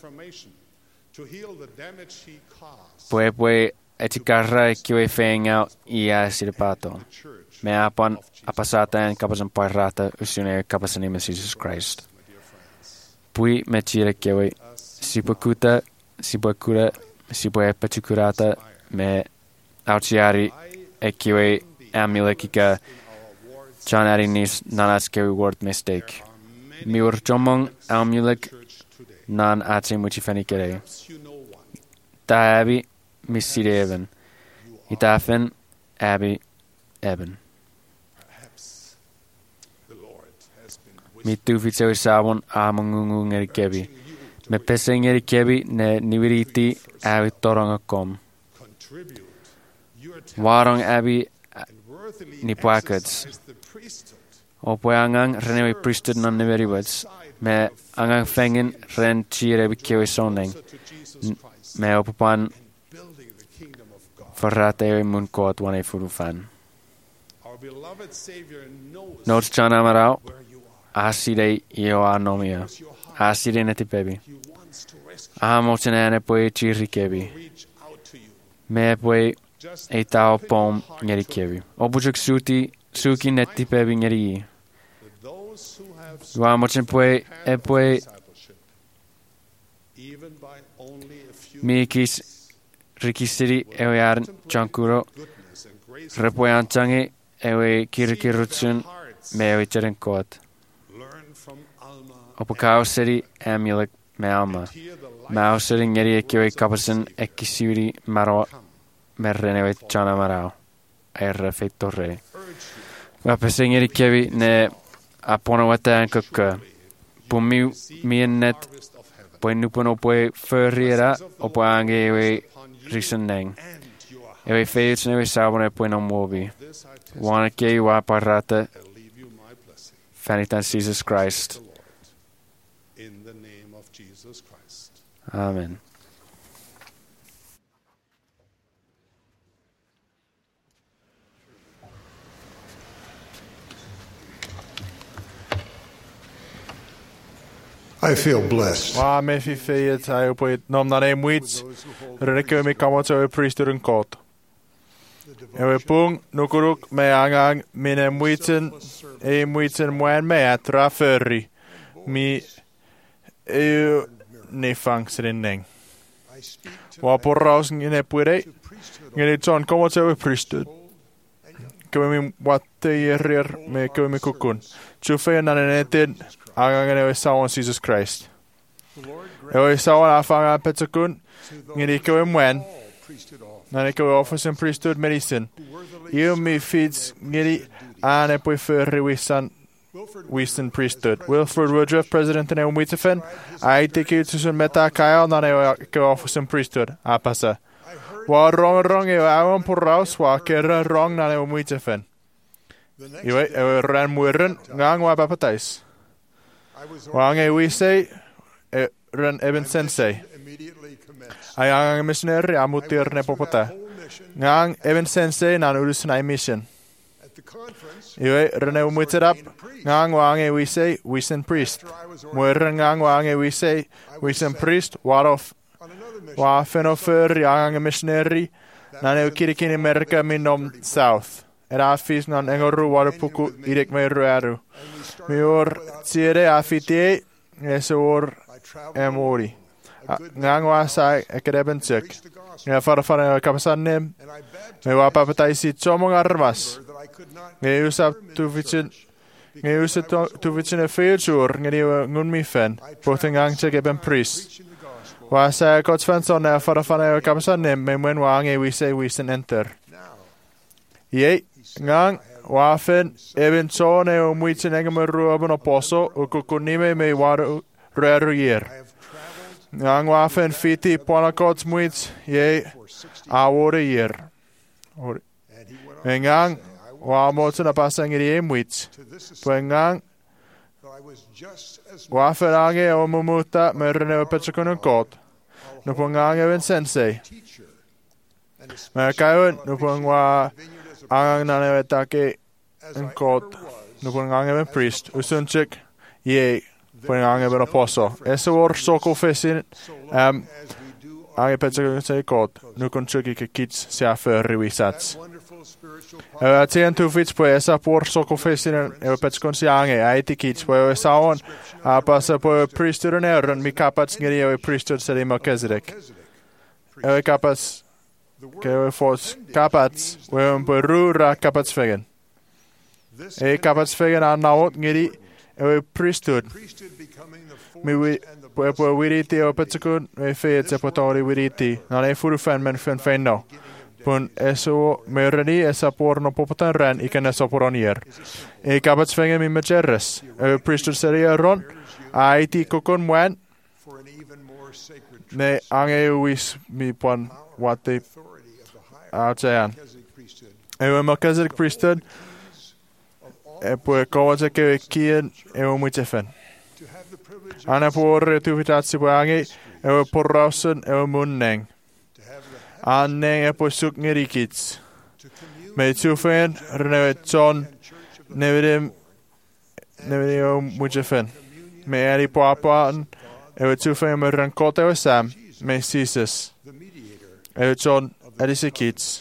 Pue pue etikarra kiwe feng out ia siripato. Me apon apasata and kapasan parrata usune kapasan ima Jesus Christ. Pui me chira kiwe sipukuta sipukura sipue pachukurata me auchiari e kiwe amilekika John Arinis nanas kiwi word mistake. Mi ur jomong amulek nan atse muchi fenikere. Ta abi misire even. Itafen abi eben. Mi tu fitsewi sabon amangungu ngeri kebi. Me pese ngeri kebi ne niviriti abi toronga kom. Warong abi ni puakats. O pue angang renewi priesthood non neveri words. Me angang fengen ren chire bikiwi soneng. Me opapan verrate mun koot wane furu fan. Notes chana marao. Aside io anomia. Aside neti pebi. Amo chenane pue chiri kebi. Me pue eitao pom ngeri kebi. Obujuk suti suki neti pebi ngeri. Amo chen pue e pue Mikis rikisiri ewe ar chankuro repue anchangi ewe kirikirutsun me ewe cheren koat. Opakao seri amulek me alma. Mao seri ngeri ekiwe kapasan ekisiri maro merrenewe chana marao. Erre feitorre. Wapese ngeri kevi ne apona wata ankaka. Pumi mien net poi nupono poi ferriera o poi anche ewe risoneng. Ewe feits newe sabone poi non muovi. Wana ke wa parata. Fanitan Jesus Christ. In the name of Jesus Christ. Amen. I feel blessed. Wa me fi feiet ai poi nom na ne muits. Reneke mi kamot ewe priester en kot. Ewe pung nukuruk me angang mine muitsen e muitsen mwen me atra ferri. Mi e ne fangsrinning. Wa porraus ngine puere. Ngine John kamot ewe priester. Kewe mi watte yerrier me kewe mi kukun. Chufe na nenetin angang ewe sawan Jesus Christ. Ewe sawan afanga petakun. Ngine kewe mwen. Nane kewe office and priesthood medicine. Io mi feeds ngiri ane poi ferri wisan Winston priesthood. Wilford Woodruff, president in Wittefen. I take you to some meta Kyle, nane kewe office and priesthood. Apasa. Wa rong rong ewe awan porraus wa kera rong nane Wittefen. Iwe ewe ran mueren ngang wa papatais. Wang e we say ran eben sensei. Ai ang missionary amutir ne popota. Ngang even sensei nan urus na mission. Iwe rene umuited up. Ngang wang e we say we send priest. Muer ngang wang e we say we send priest. What of Wa fen o fyr i angang y missionary. Na neu kirikin America mi nom South. Er affis nan engoru war puku irik me ruaru. Mi or tiere affiti es or emori. Ngang wa sai ekreben tuk. Ja fara fara kapasanem. Me wa papatai si chomong armas. Me usap tu vicin. Me usap tu vicin e feature ngani ngun mi fen. Both ngang tuk eben priest. Wa sai God's fenson na fara fara kapasanem me mwen wa nge we say we sen enter. Ye ngang wa fen eben chone o muitin engem ruoben oposo o kukunime me waru reru yer. Ngang wa fen fiti pona God's muits ye a wore yer. Ngang wa moten apasang ye muits. Ngang wa fen ange o mumuta merne o petchakon God. No ngang even sensei. Me kaun no wa angang na ne take en God. No ngang even priest. Usunchik ye Pwyn angen ben apostle. Esa o'r sokol fesin um, angen petsa se God. Nu kon tjugi ke kids se affer rewisats. Ewa tien tu fits po esa por sokol fesin ewa petsa kon se angen aiti kids po ewa saon a pasa po priesthood en eron mi kapats ngeri ewa priesthood se di Melchizedek. Ewa kapats ke ewa fos kapats ewa po rura kapats fegen. E kapats fegen a nawot ngeri ewa priesthood. Mi wi po po wiriti o petsekun me feet se potori wiriti. Na ne furu fan men fan fan no. Pun eso me reni esa porno popotan ran ikan eso poronier. E kabats fenge mi majeres. Ewa priesthood seria ron. A iti kokon mwen. Ne ange wis mi pon wate autsean. Ewa Melchizedek priesthood. E po kowa se ke kien ewa muitefen. Ana por tu vitatsi po angi ewa porrausen ewa munneng. Anneng e po suk ngerikits. Me tufen rnewe John nevidim nevidim ewa muitefen. Me eri po apaan ewa tufen me rankot ewa Sam me Jesus. Ewa John edisi kits.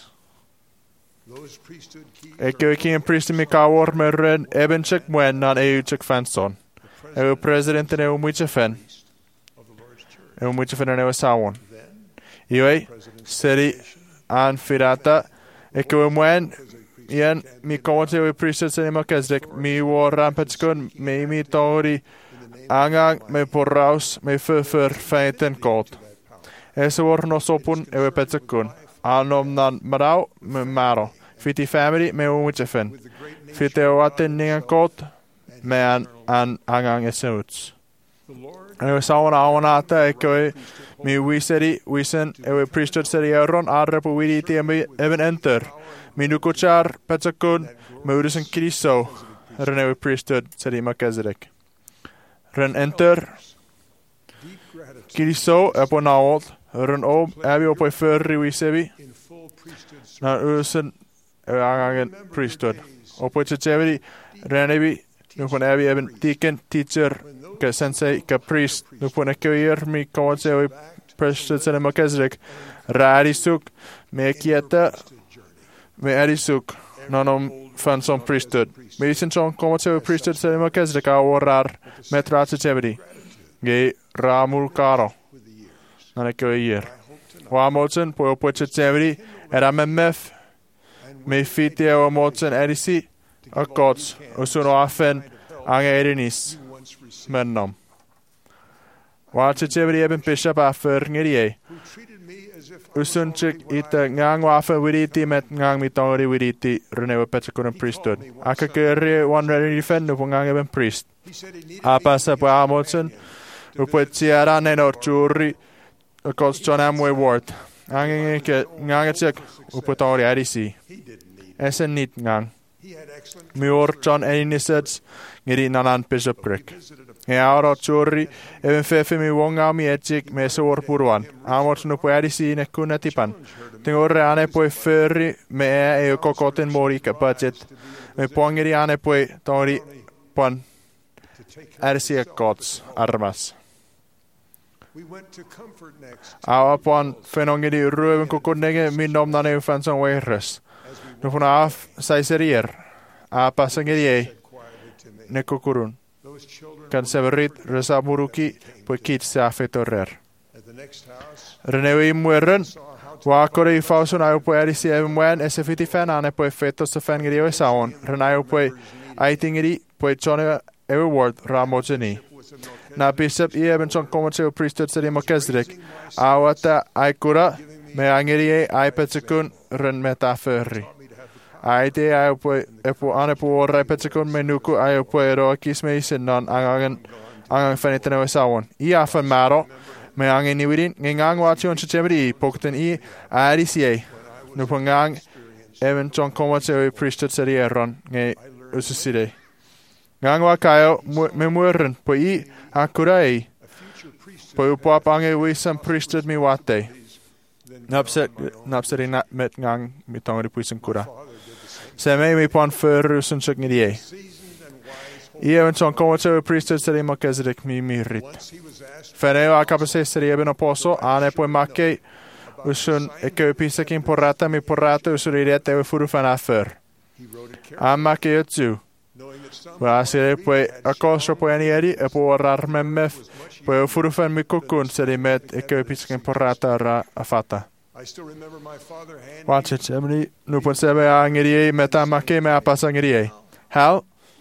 Eke we kien priest mi kawor me ren eben chek mwen nan eu chek fanson. Ewa president en ewa muitje fen. Ewa muitje fen en ewa sawon. Iwe, seri an firata. Eke we mwen, ien mi kawot ewa priesthood sen Melchizedek. Mi war rampetskun, me mi tori angang me porraus me fufur feiten God. Ese war no sopun ewa petsekun. Anom nan marau me maro. Fiti family me ewa muitje fen. Fiti ewa aten ningan God. Me an an angang esuts. Ewa sawan awanata eke mi wiseri wisen ewa priesthood seri euron arrepu wiriti even enter. Mi nukuchar petakun me urusen Kristo ren ewa priesthood seri Melchizedek. Ren enter Kristo epo nawot ren ob abi opo fyrri wisebi na urusen ewa angangen priesthood. Opo chacheveri ren ebi nu pun ebi eben deacon, teacher, ke sensei, ke priest. Nu pun eke hier mi kawat ewe priesthood sen Melchizedek. Ra erisuk, me kieta, me erisuk. Nanom fan som priesthood. Me isen som kawat ewe priesthood sen Melchizedek a orar metratse cheveri. Ge ramul karo. Nan eke hier. Wa motsen po opoche cheveri. Era me mef. Me fiti ewe motsen erisi. A Gods, usun afen ange erinis mennom. Wache cheveri eben bishop afer ngerie. Usun chik ita ngang wafen wiriti met ngang mitongri wiriti renewe petsakunen priesthood. Aka kere one ready defend upo ngang eben priest. Apa sa po amotsen upo tiara neno churi a Gods John Amway Ward. Ange ke ngang chik upo tori erisi. Esen nit ngang. Mi or John Enisets ngiri nanan bishoprick. E auro churri even fefe mi wonga mi etsik me sor puruan. Amot no pueri si ne kunetipan. Tingorre ane poi ferri me e e kokoten mori ka budget. Me pongeri ane poi tori pon ersi Gods armas. A upon fenongedi ruben kokonege minom nane fanson weres. No vanaf Caesarier. A passangedi ne kokurun. Kan severit resaburuki pekit safetorer. Renewi mueren. Wa kore fausun au po erisi evmwen esefiti fan ane po effetto se fan gedi saon. Renai po aitingedi po chone ever word ramojeni. Na bishop i eben son komotse priesthood sedi Melchizedek. Awata aikura me angeri ai petsekun ren metaferri. Aite ai po epo ane po ora petsekun menuku ai po ero kisme sin non angan angan fanitene saon. I afan maro me angen niwidin ngang watch on chebri pokten i arisia. No pangang even son komotse priesthood sedi eron nge ususide. Ngangwa kayo me mueren po i akurai po upapange wisam priesthood mi wate napset napseri na met ngang mi tongri puisen kura se me mi pon förrusen chuknidie i even son komotse priesthood seri Melchizedek mi mirit feneo akapase seri eben aposo ane po makke usun ekopisakin porrata mi porrata usuririet ewe furu fanafer amakke yotsu Vasile poi accosto poi anieri e può orar memmef poi furufan mi kokun sedi met e köpisken porrata ra afata. Watch emni nu pon sebe angeri meta make me apasa angeri. Hal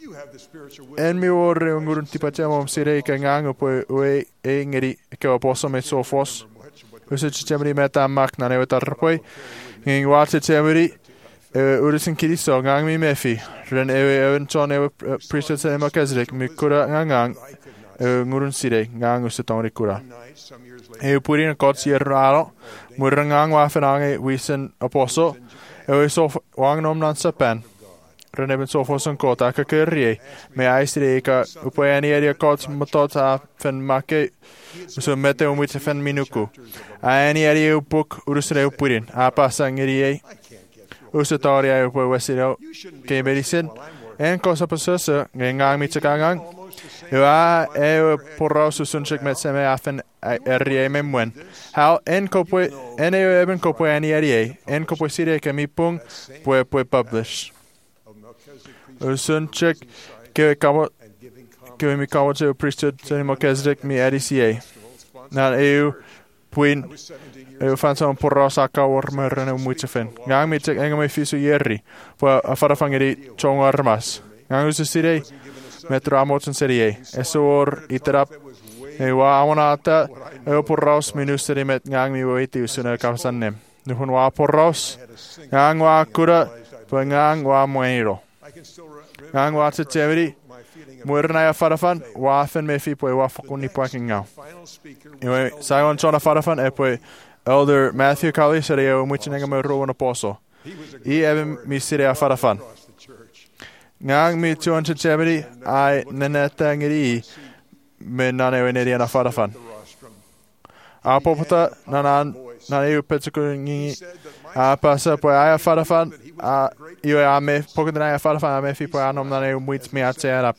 en mi orre ungurun tipachamo sire kangang poi ue e ngeri ke posso me sofos. Usu chemri meta mak na ne tar poi nging watch chemri Urusin kiriso ngang mi mefi ren ewe ewen chon ewe priesthood sedi Melchizedek mi kura ngang ngurun sire ngang usutong kura e purin kot sierralo murang wafen ange wisen apostle ewe so wang nom nan sapen ren even so foson kota ka kerrie me aisire ka upoani area kot motota fen make so mete umit fen minuku ani area book urusre purin a pasangrie Usatoria e poi wesiro che medicine en cosa passosa ngang mi chakangang ua e porro su sunchek met seme afen rie memwen how en kopwe en even kopwe ani rie en kopwe sire ke mi pung pue pue publish sunchek ke kamo ke mi kamo to priesthood seni Melchizedek mi adica na eu puin Eu fann som porra saka ormer ne muitsefen. Ngang mit enga me fisu yerri. Po afara fangeri chong armas. Ngang usu sirei metro amotsen serie. Esor iterap e wa amonata e porraus minusteri met ngang mi woiti usuna kapsannem. Nu hon wa porraus. Ngang wa kura po ngang wa moero. Ngang wa tseveri Muerna ja farafan wa fen me fi po wa fokuni pakingau. Iwe sayon chona farafan e po Elder Matthew Kali seria o muchinenga me rowan apostle. I even mi seria farafan. Ngang mi tuan chebri ai neneta ngiri me nane weneri na farafan. A popota nanan nane u petsukungi a pasa po ai farafan a io a me pokodana farafan a me fi po anom nane muits mi atera.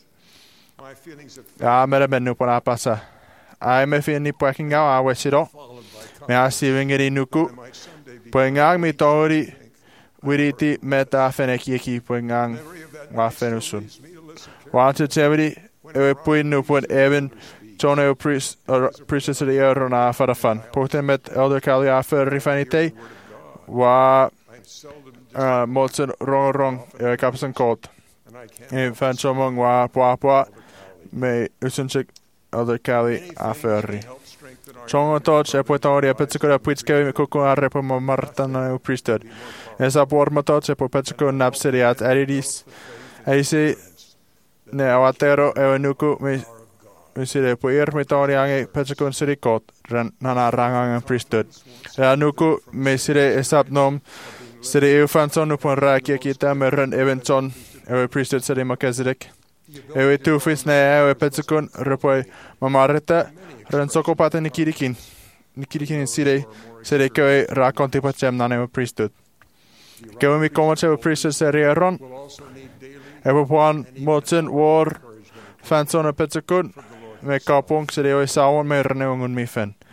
A mera menu po na pasa. Ai me fi ni pakingau a wesiro. Me asi wingeri nuku. Poengang mi tori wiriti meta feneki eki poengang wa fenusun. Wante teveri ewe puin nu puen even tono priest priestess de erona farafan. Poten met elder Kali afer rifanite wa motsen rong rong ewe kapsen kot. E fan chomong wa poa poa me usunchik elder Kali aferri. Chongo toch e poetoria petsukura puitske kuku arre po martana priesthood. Esa porma toch e po petsuku napseriat eridis. Eisi ne awatero e nuku me misire po irmitoria ange petsukun sirikot ran nana rangang priesthood. E nuku misire esapnom siri eufanson upon rakia kita meran eventon e priesthood siri Melchizedek. Ewe tufis ne ewe petsukun repoi mamarita ren sokopata nikirikin. Nikirikin sire sire kewe rakonti pacem nane priesthood. Kewe mi komache priesthood sire ron. Ewe puan motsen war fanson petsukun me kapong sire ewe sawon me reneungun mi fen.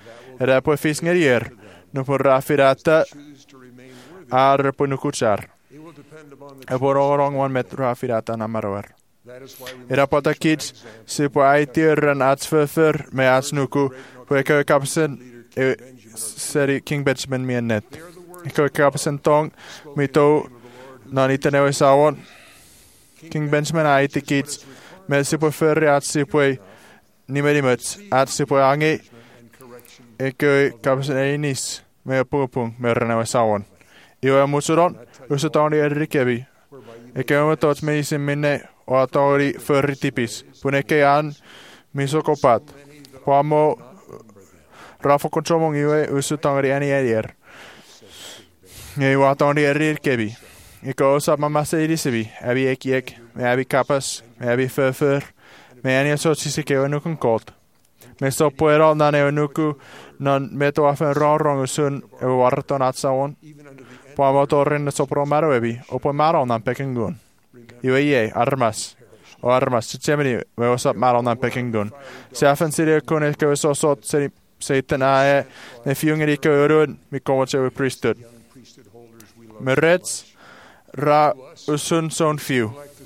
Era poi fis ngerier. No po rafirata ar po nukuchar. E po rong wan met rafirata na marwer. Era pota kids si po aitir an atsfurfer me atsnuku po eko kapsen e seri King Benjamin mi net. Eko kapsen tong mi to non itenewe sawon. King Benjamin aiti kids me si po ferri atsi po nimerimuts atsi po angi eko kapsen einis me pupung me renewe sawon. Iwa musuron usutoni erikebi. Eko me tots me isin minne o atori förri tipis. Puneke an misokopat. Pamo rafo kontromong iwe usutangri ani edier. Ei wa tangri erir kebi. Iko osa mamasa irisibi. Abi ek ek. Me abi kapas. Me abi förför. Me ani so sisike o nukun kolt. Me so puero nane o nuku non meto afen rong usun e warton atsawon. Pamo torren sopro maro ebi. Opo maro nan pekengun. Iwe ye, armas. O armas, tsemeni, me osa maronan pekingun. Se afen sirio kun ehkä os osot seitten ae, ne fiungeri körun, mi komot se priesthood. Me reds, ra usun son fiu.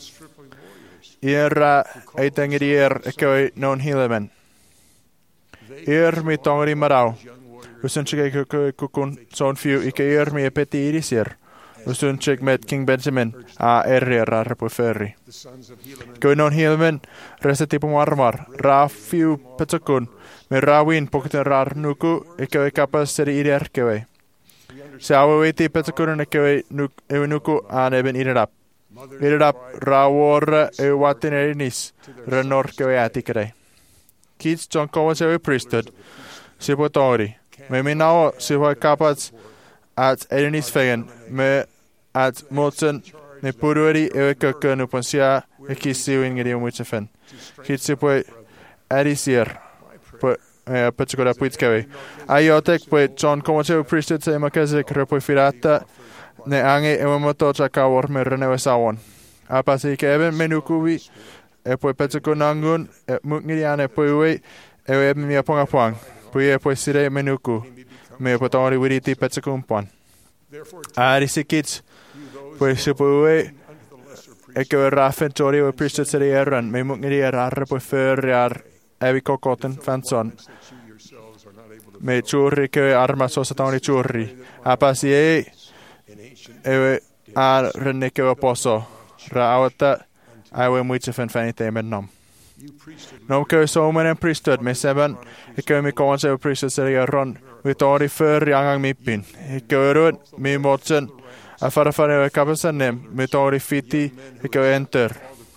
Iera eitengeri er, ekoi non hilemen. Ir mi tongeri marau. Usun chike kukun son fiu, ike ir mi epeti irisir. Usun chik met King Benjamin a erri rarra på ferri. Kui non hilmen reseti på marmar. Ra fiu petsakun. Me rawin pokten rar nuku ikoi kapas seri iri erkevei. Se awe weiti petsakunun ikoi ewe nuku aan eben irirap. Irirap ra warra e watin erinis. Renor kevei äätikerei. Kids John Kovas ewe priesthood. Sipo tori. Me minao sipo kapats at erinis fegen. Me at motsen ne purueri ewe kökön uponsia e kissiuin ngeri umuitsefen. Kitsi poi adisier poi petsukoda puitskevi. Aiotek poi John Komotsevu priesthood se imakesek repoi firata ne ange ewe motocha kawor me renewe sawon. Apasi ike eben menukuvi e poi petsukonangun e mukngiri ane poi ue ewe eben mia ponga puang. Poi e poi sire menuku me potongori wiriti petsukumpuan. Arisi kids Poi se poi ecco il raffentori o priesthood seri erran me mungeri errar poi förjar evi kokoten fanson me churri che arma so satani churri apasi e e a renne che posso raota awe muite fen fanite men nom nom che so men priesthood me seven ecco mi konse o priesthood seri erran vi tori för yangang mippin ecco rot mi motsen a fara fara e kapasanem me tori fiti e ke enter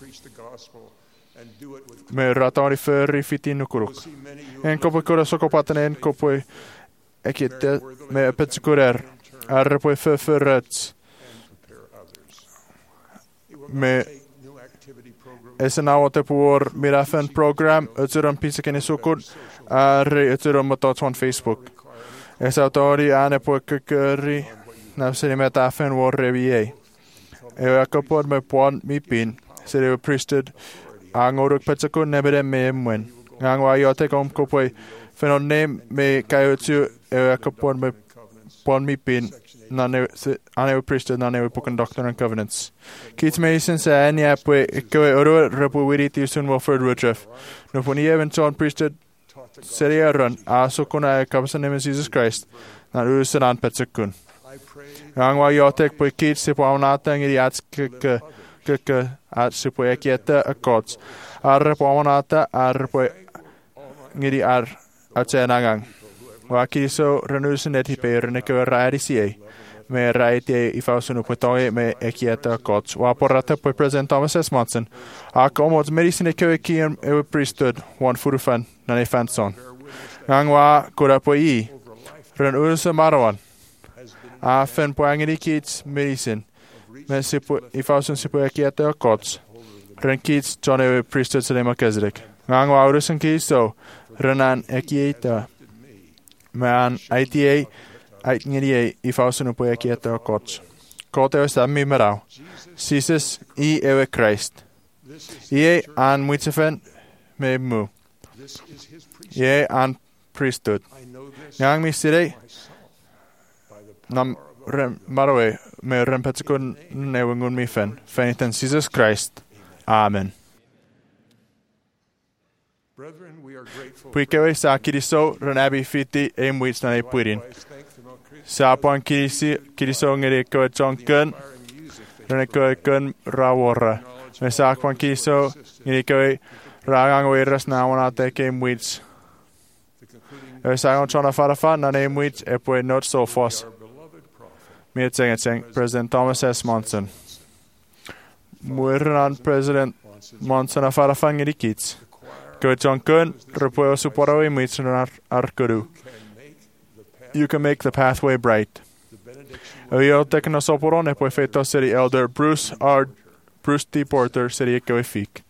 me ratori ferri fiti nukuruk en kopo kora sokopatanen kopo e kitte me petsukurer arre poi förförrets me esen avote por mirafen program utsuran pisekeni sukun arre utsuran motot on Facebook esa autori ane poi kököri Nässäni me tafen warre vie. E akapor me puan mipin. Sere priesthood angoruk petsakun nebede me mwen. Ngangwa yote kom kopoi fenonne me kayotsu e akapor me puan mipin. Nane ane priesthood nane pukan doctrine and covenants. Kits Mason se anya pwe koe oro repu wiriti sun Wilford Woodruff. No puni even John priesthood sere run aso kuna kapasan name Jesus Christ. Na usan an petsakun. Angwa yotek poi kids se po nata ngiri ats ke ke ke at se po ekieta a kots ar po nata ar po ngiri ar atsenangang wa kiso renusen et hiper ne ke raisi me raiti i fausunu po toi me ekieta kots wa porata po present Thomas S. Monson a komot medicine ke kiam e priesthood one furufan na ne fanson angwa kura po i renusen marwan a fen po angeri kids medicine men se po i fausun se po ekieta kots ren kids John e priesthood se Melchizedek ngang wa urusen kids so renan ekieta man I T A ait ngeri i fausun po ekieta kots kote os ammi marau Jesus i ewe Christ ie an muitsefen me mu ie an priesthood. Ngang mi sirei nam rem marawe me rempetskun newengun mi fen. Feniten Jesus Christ. Amen. Puikewe sa kiriso renabi fiti e muits na e puirin. Sa apuan kirisi kiriso ngere ko chonkun rene ko kun rawora. Me sa apuan kiriso ngere ko ragang weras na wana te ke muits. E sa on chona farafa na ne muits e pue not so fos. Me tseng tseng President Thomas S. Monson. Muirran President Monson a farafa ngere kits. Ko chonkun repuo suporo e muits na arkuru. You can make the pathway bright. Yo teknosoporon e poi feto city elder Bruce R. Bruce D. Porter city e koefik.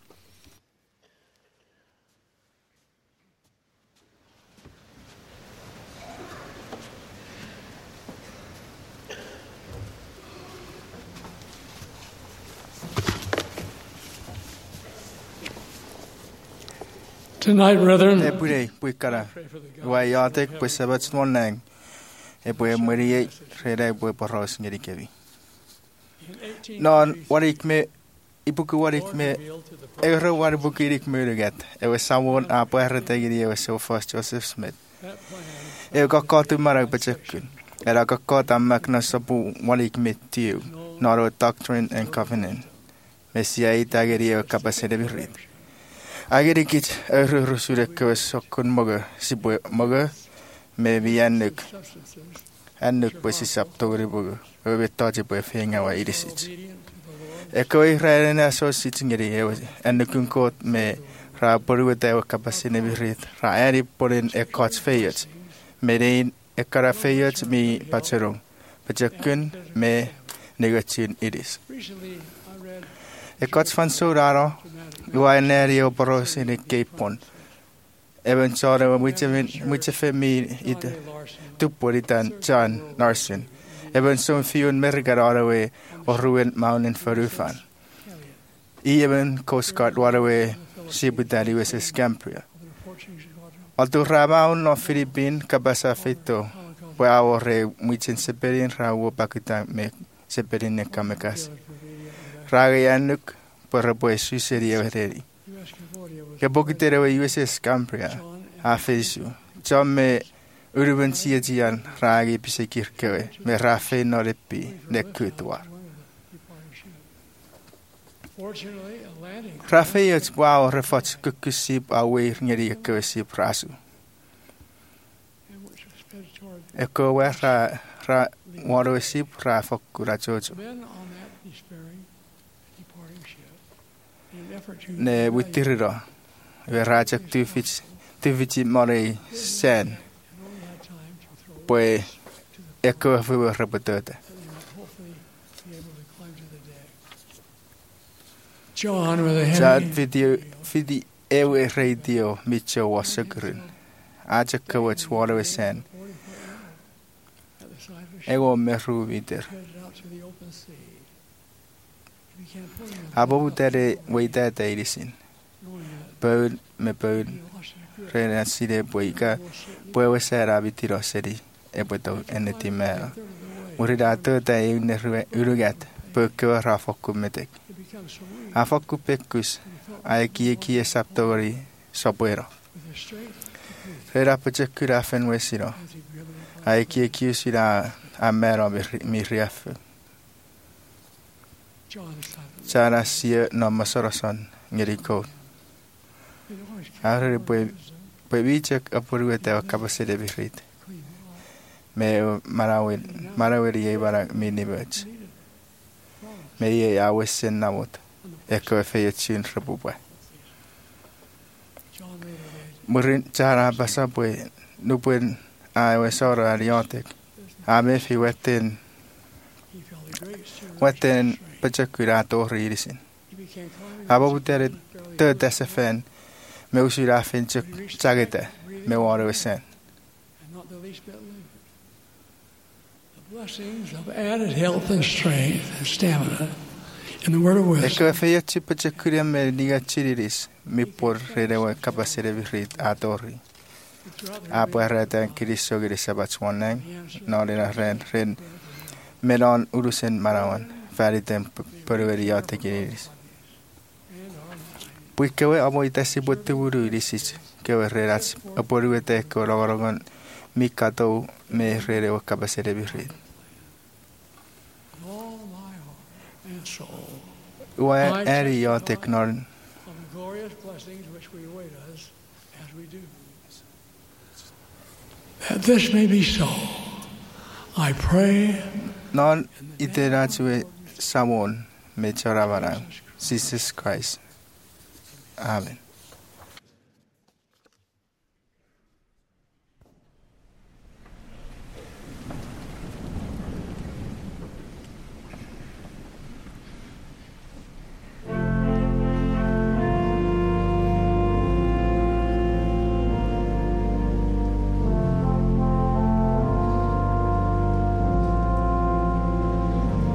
Tonight, brethren, E pure puikara. Wa yatek pue sabat smonang. E pue murie reda pue poros ngeri kevi. Non warik me ipuku warik me ero waribuku irik murugat. E was someone a pue tegiri e was so fast Joseph Smith. E ga katu marag bachakun. E ga kata makna sabu warik me tiu. Naro Doctrine and Covenant. Mesia itagiri e kapasede birit. Ageri kit eru rusure ko sokun moga sibo moga me bianuk anuk posi saptori boga obe taje po fenga wa irisit e ko Israel na so sitingeri e anukun ko me ra poru te o kapasine birit ra eri poren e kots feyot me rein e kara feyot mi patserong pajakun me negachin iris e kots fan so raro Ua nerio poros in a capon. Even sort of which of me it Tuporitan John Narson. Even some few in Mergaraway or ruined mountain for Rufan. Even Coast Guard Waterway, Shibutari was a Scampria. Although Rabaun of Philippine Cabasa Fito, where our re which in Seperin Rawo Pakutan make Seperin Kamakas. Ragayanuk. Para poe suseria veteri. Ke bokitere wa U S S Cambria a fesu. John me urban sietian ragi pisekirke me rafe norepi ne kutwar. Rafe yet wow refats kukusip awe ngeri kusip rasu. Eko wa ra ra waro sip ra fokura jojo. Ne witirira ve rajak tufich tufichi mare sen pue eko fu repetete John with a Jad heavy video vidi ewe radio micho wasagrun ajak kawach waro sen ego meru viter Abo tere weita tairisin. Paul me Paul renasire poika puedo ser abitiro seri e puedo enetimera. Muridato ta une urugat porque rafoku metek. Afoku pekus aiki ki saptori sopuero. Era pechekura fenwesiro. Aiki ki usira amero mi riafu. Cara sia nama sorosan ngeriko. Ahre pue pue bichak apuru te kapasite bihrit. Me marawil marawil ye bara minibach. Me ye awesen namut. Eko feyetsin repupwe. Murin cara basa pue nupuen awesora ariotek. Ame fi wetten wetten Pachakura torri irisin. Abo tere te desefen me usira finchuk chagete me waro sen. blessings of added health and strength and stamina in the word of wisdom. Eko feyetsi pachakura me niga chiriris mi por redewa kapasere virit atorri. Apa reten Kristo Krista Batswaneng, Norina Ren Ren Medan Urusen Marawan, Faritem Perveriate Kiris. Puikewe amo itasi botte buru irisis, kewe rerats, aporuete korogorogon, mikato me rere o kabasere birrid. All my heart and soul. Ua eri yo teknorn. Of the glorious blessings which we await us as we do. That this may be so, I pray. Non iteratue samon me choravarang, Jesus Christ. Amen.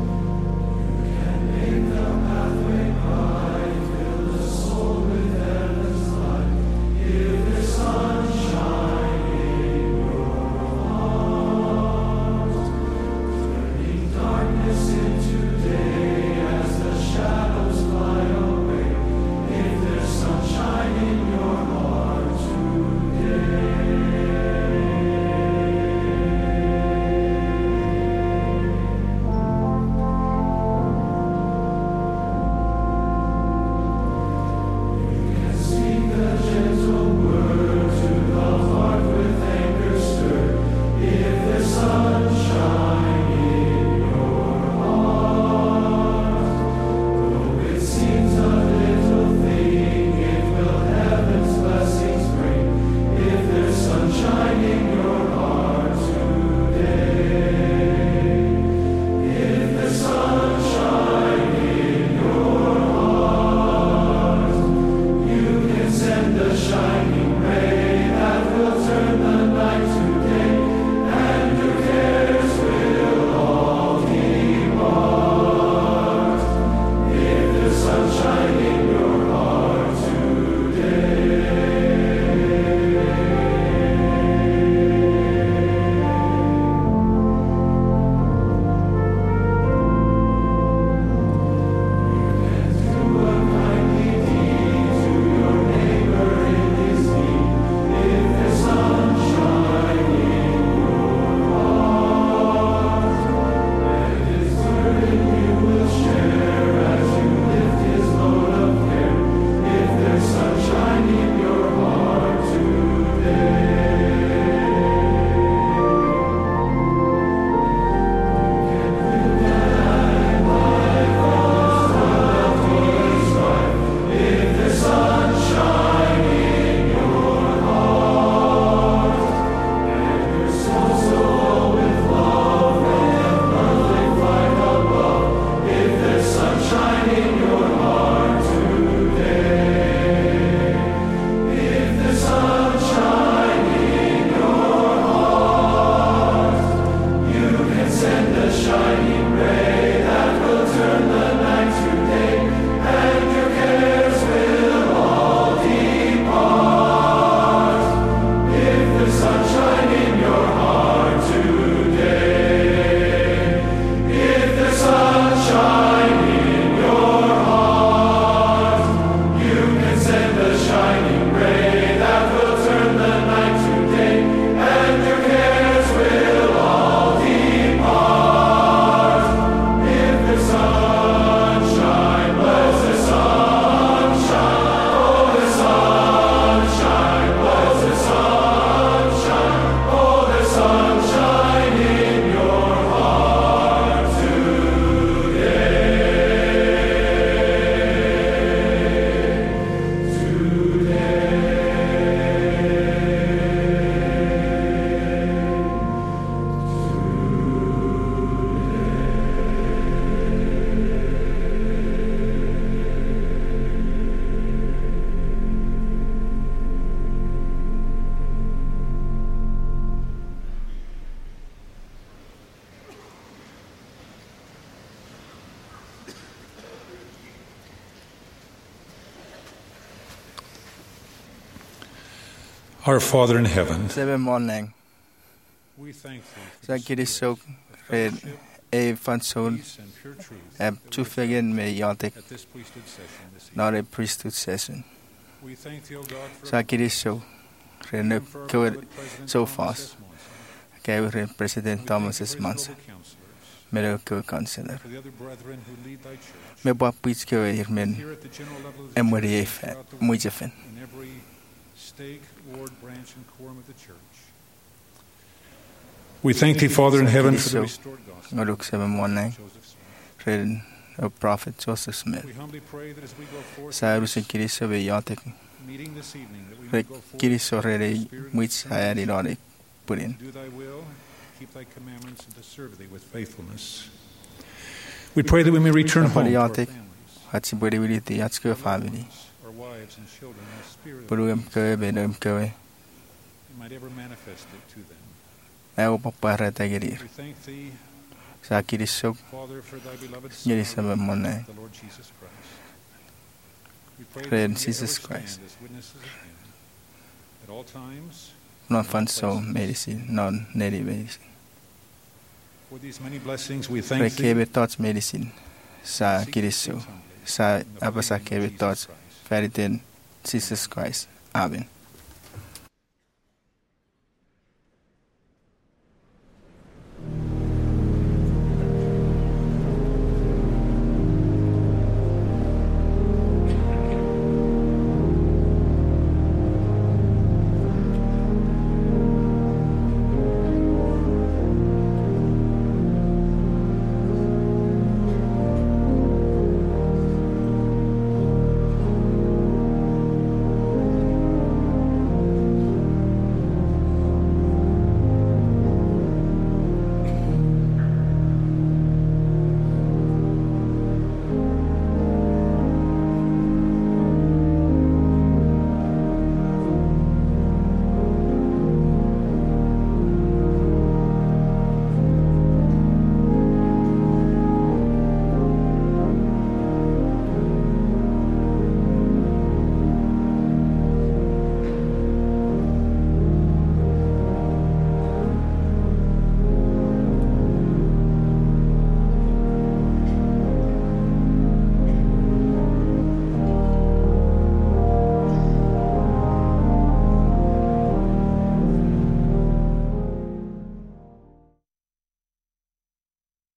Make the pathway bright, fill the soul with Our Father in heaven, Sebe morning. we thank thee Sa kirisok red e fanson peace and pure truth e tufegen me yantek at this priesthood session this evening. not a priesthood session. We thank thee, O God, for Sa kirisok red no for our kwer beloved President so Thomas fast. S. Monson. Kaya red President We Thomas thank S. thee for his Mansa. noble counselors, Mero kwer counselor. for the other brethren who lead thy church Me bwa pwits kwer irmen here at the general level of the e mwere church e and fe throughout the world, mwijefen. in every stake, ward, branch, and quorum of the church. We thank thee, Father in heaven, for the restored gospel Ngaluk sebe morning. of Joseph Smith. Red o prophet Joseph Smith. We humbly pray that as we go forth Sa in rusin this kirisok be yantek meeting this evening, that we may red go forth kirisok red in e the spirit of mwits truth, hayari nore purin. to do thy will, keep thy commandments, and to serve thee with faithfulness. We pray that we may return home to our Yatik. families, Hatsi bori wili ti yatske family. our wives and children, in the spirit of Buru em peace, kwe be em kwe. and might ever manifest it to them. Ewo papa reta gerir. We thank thee, Sa kirisok Father, for thy beloved Ngeri Son, sebe morning. the Lord Jesus Christ. We pray that Pray in we may Jesus ever Christ. stand as witnesses of him at all times. Non fan so medicine, non neri medicine. For these many blessings, we thank Pre thee. kebe tots medicine. Sa Seek these kirisok. things humbly. Sa In the apa sa holy name of kebe Jesus tots. Christ. Feriten Jesus Christ. Amen.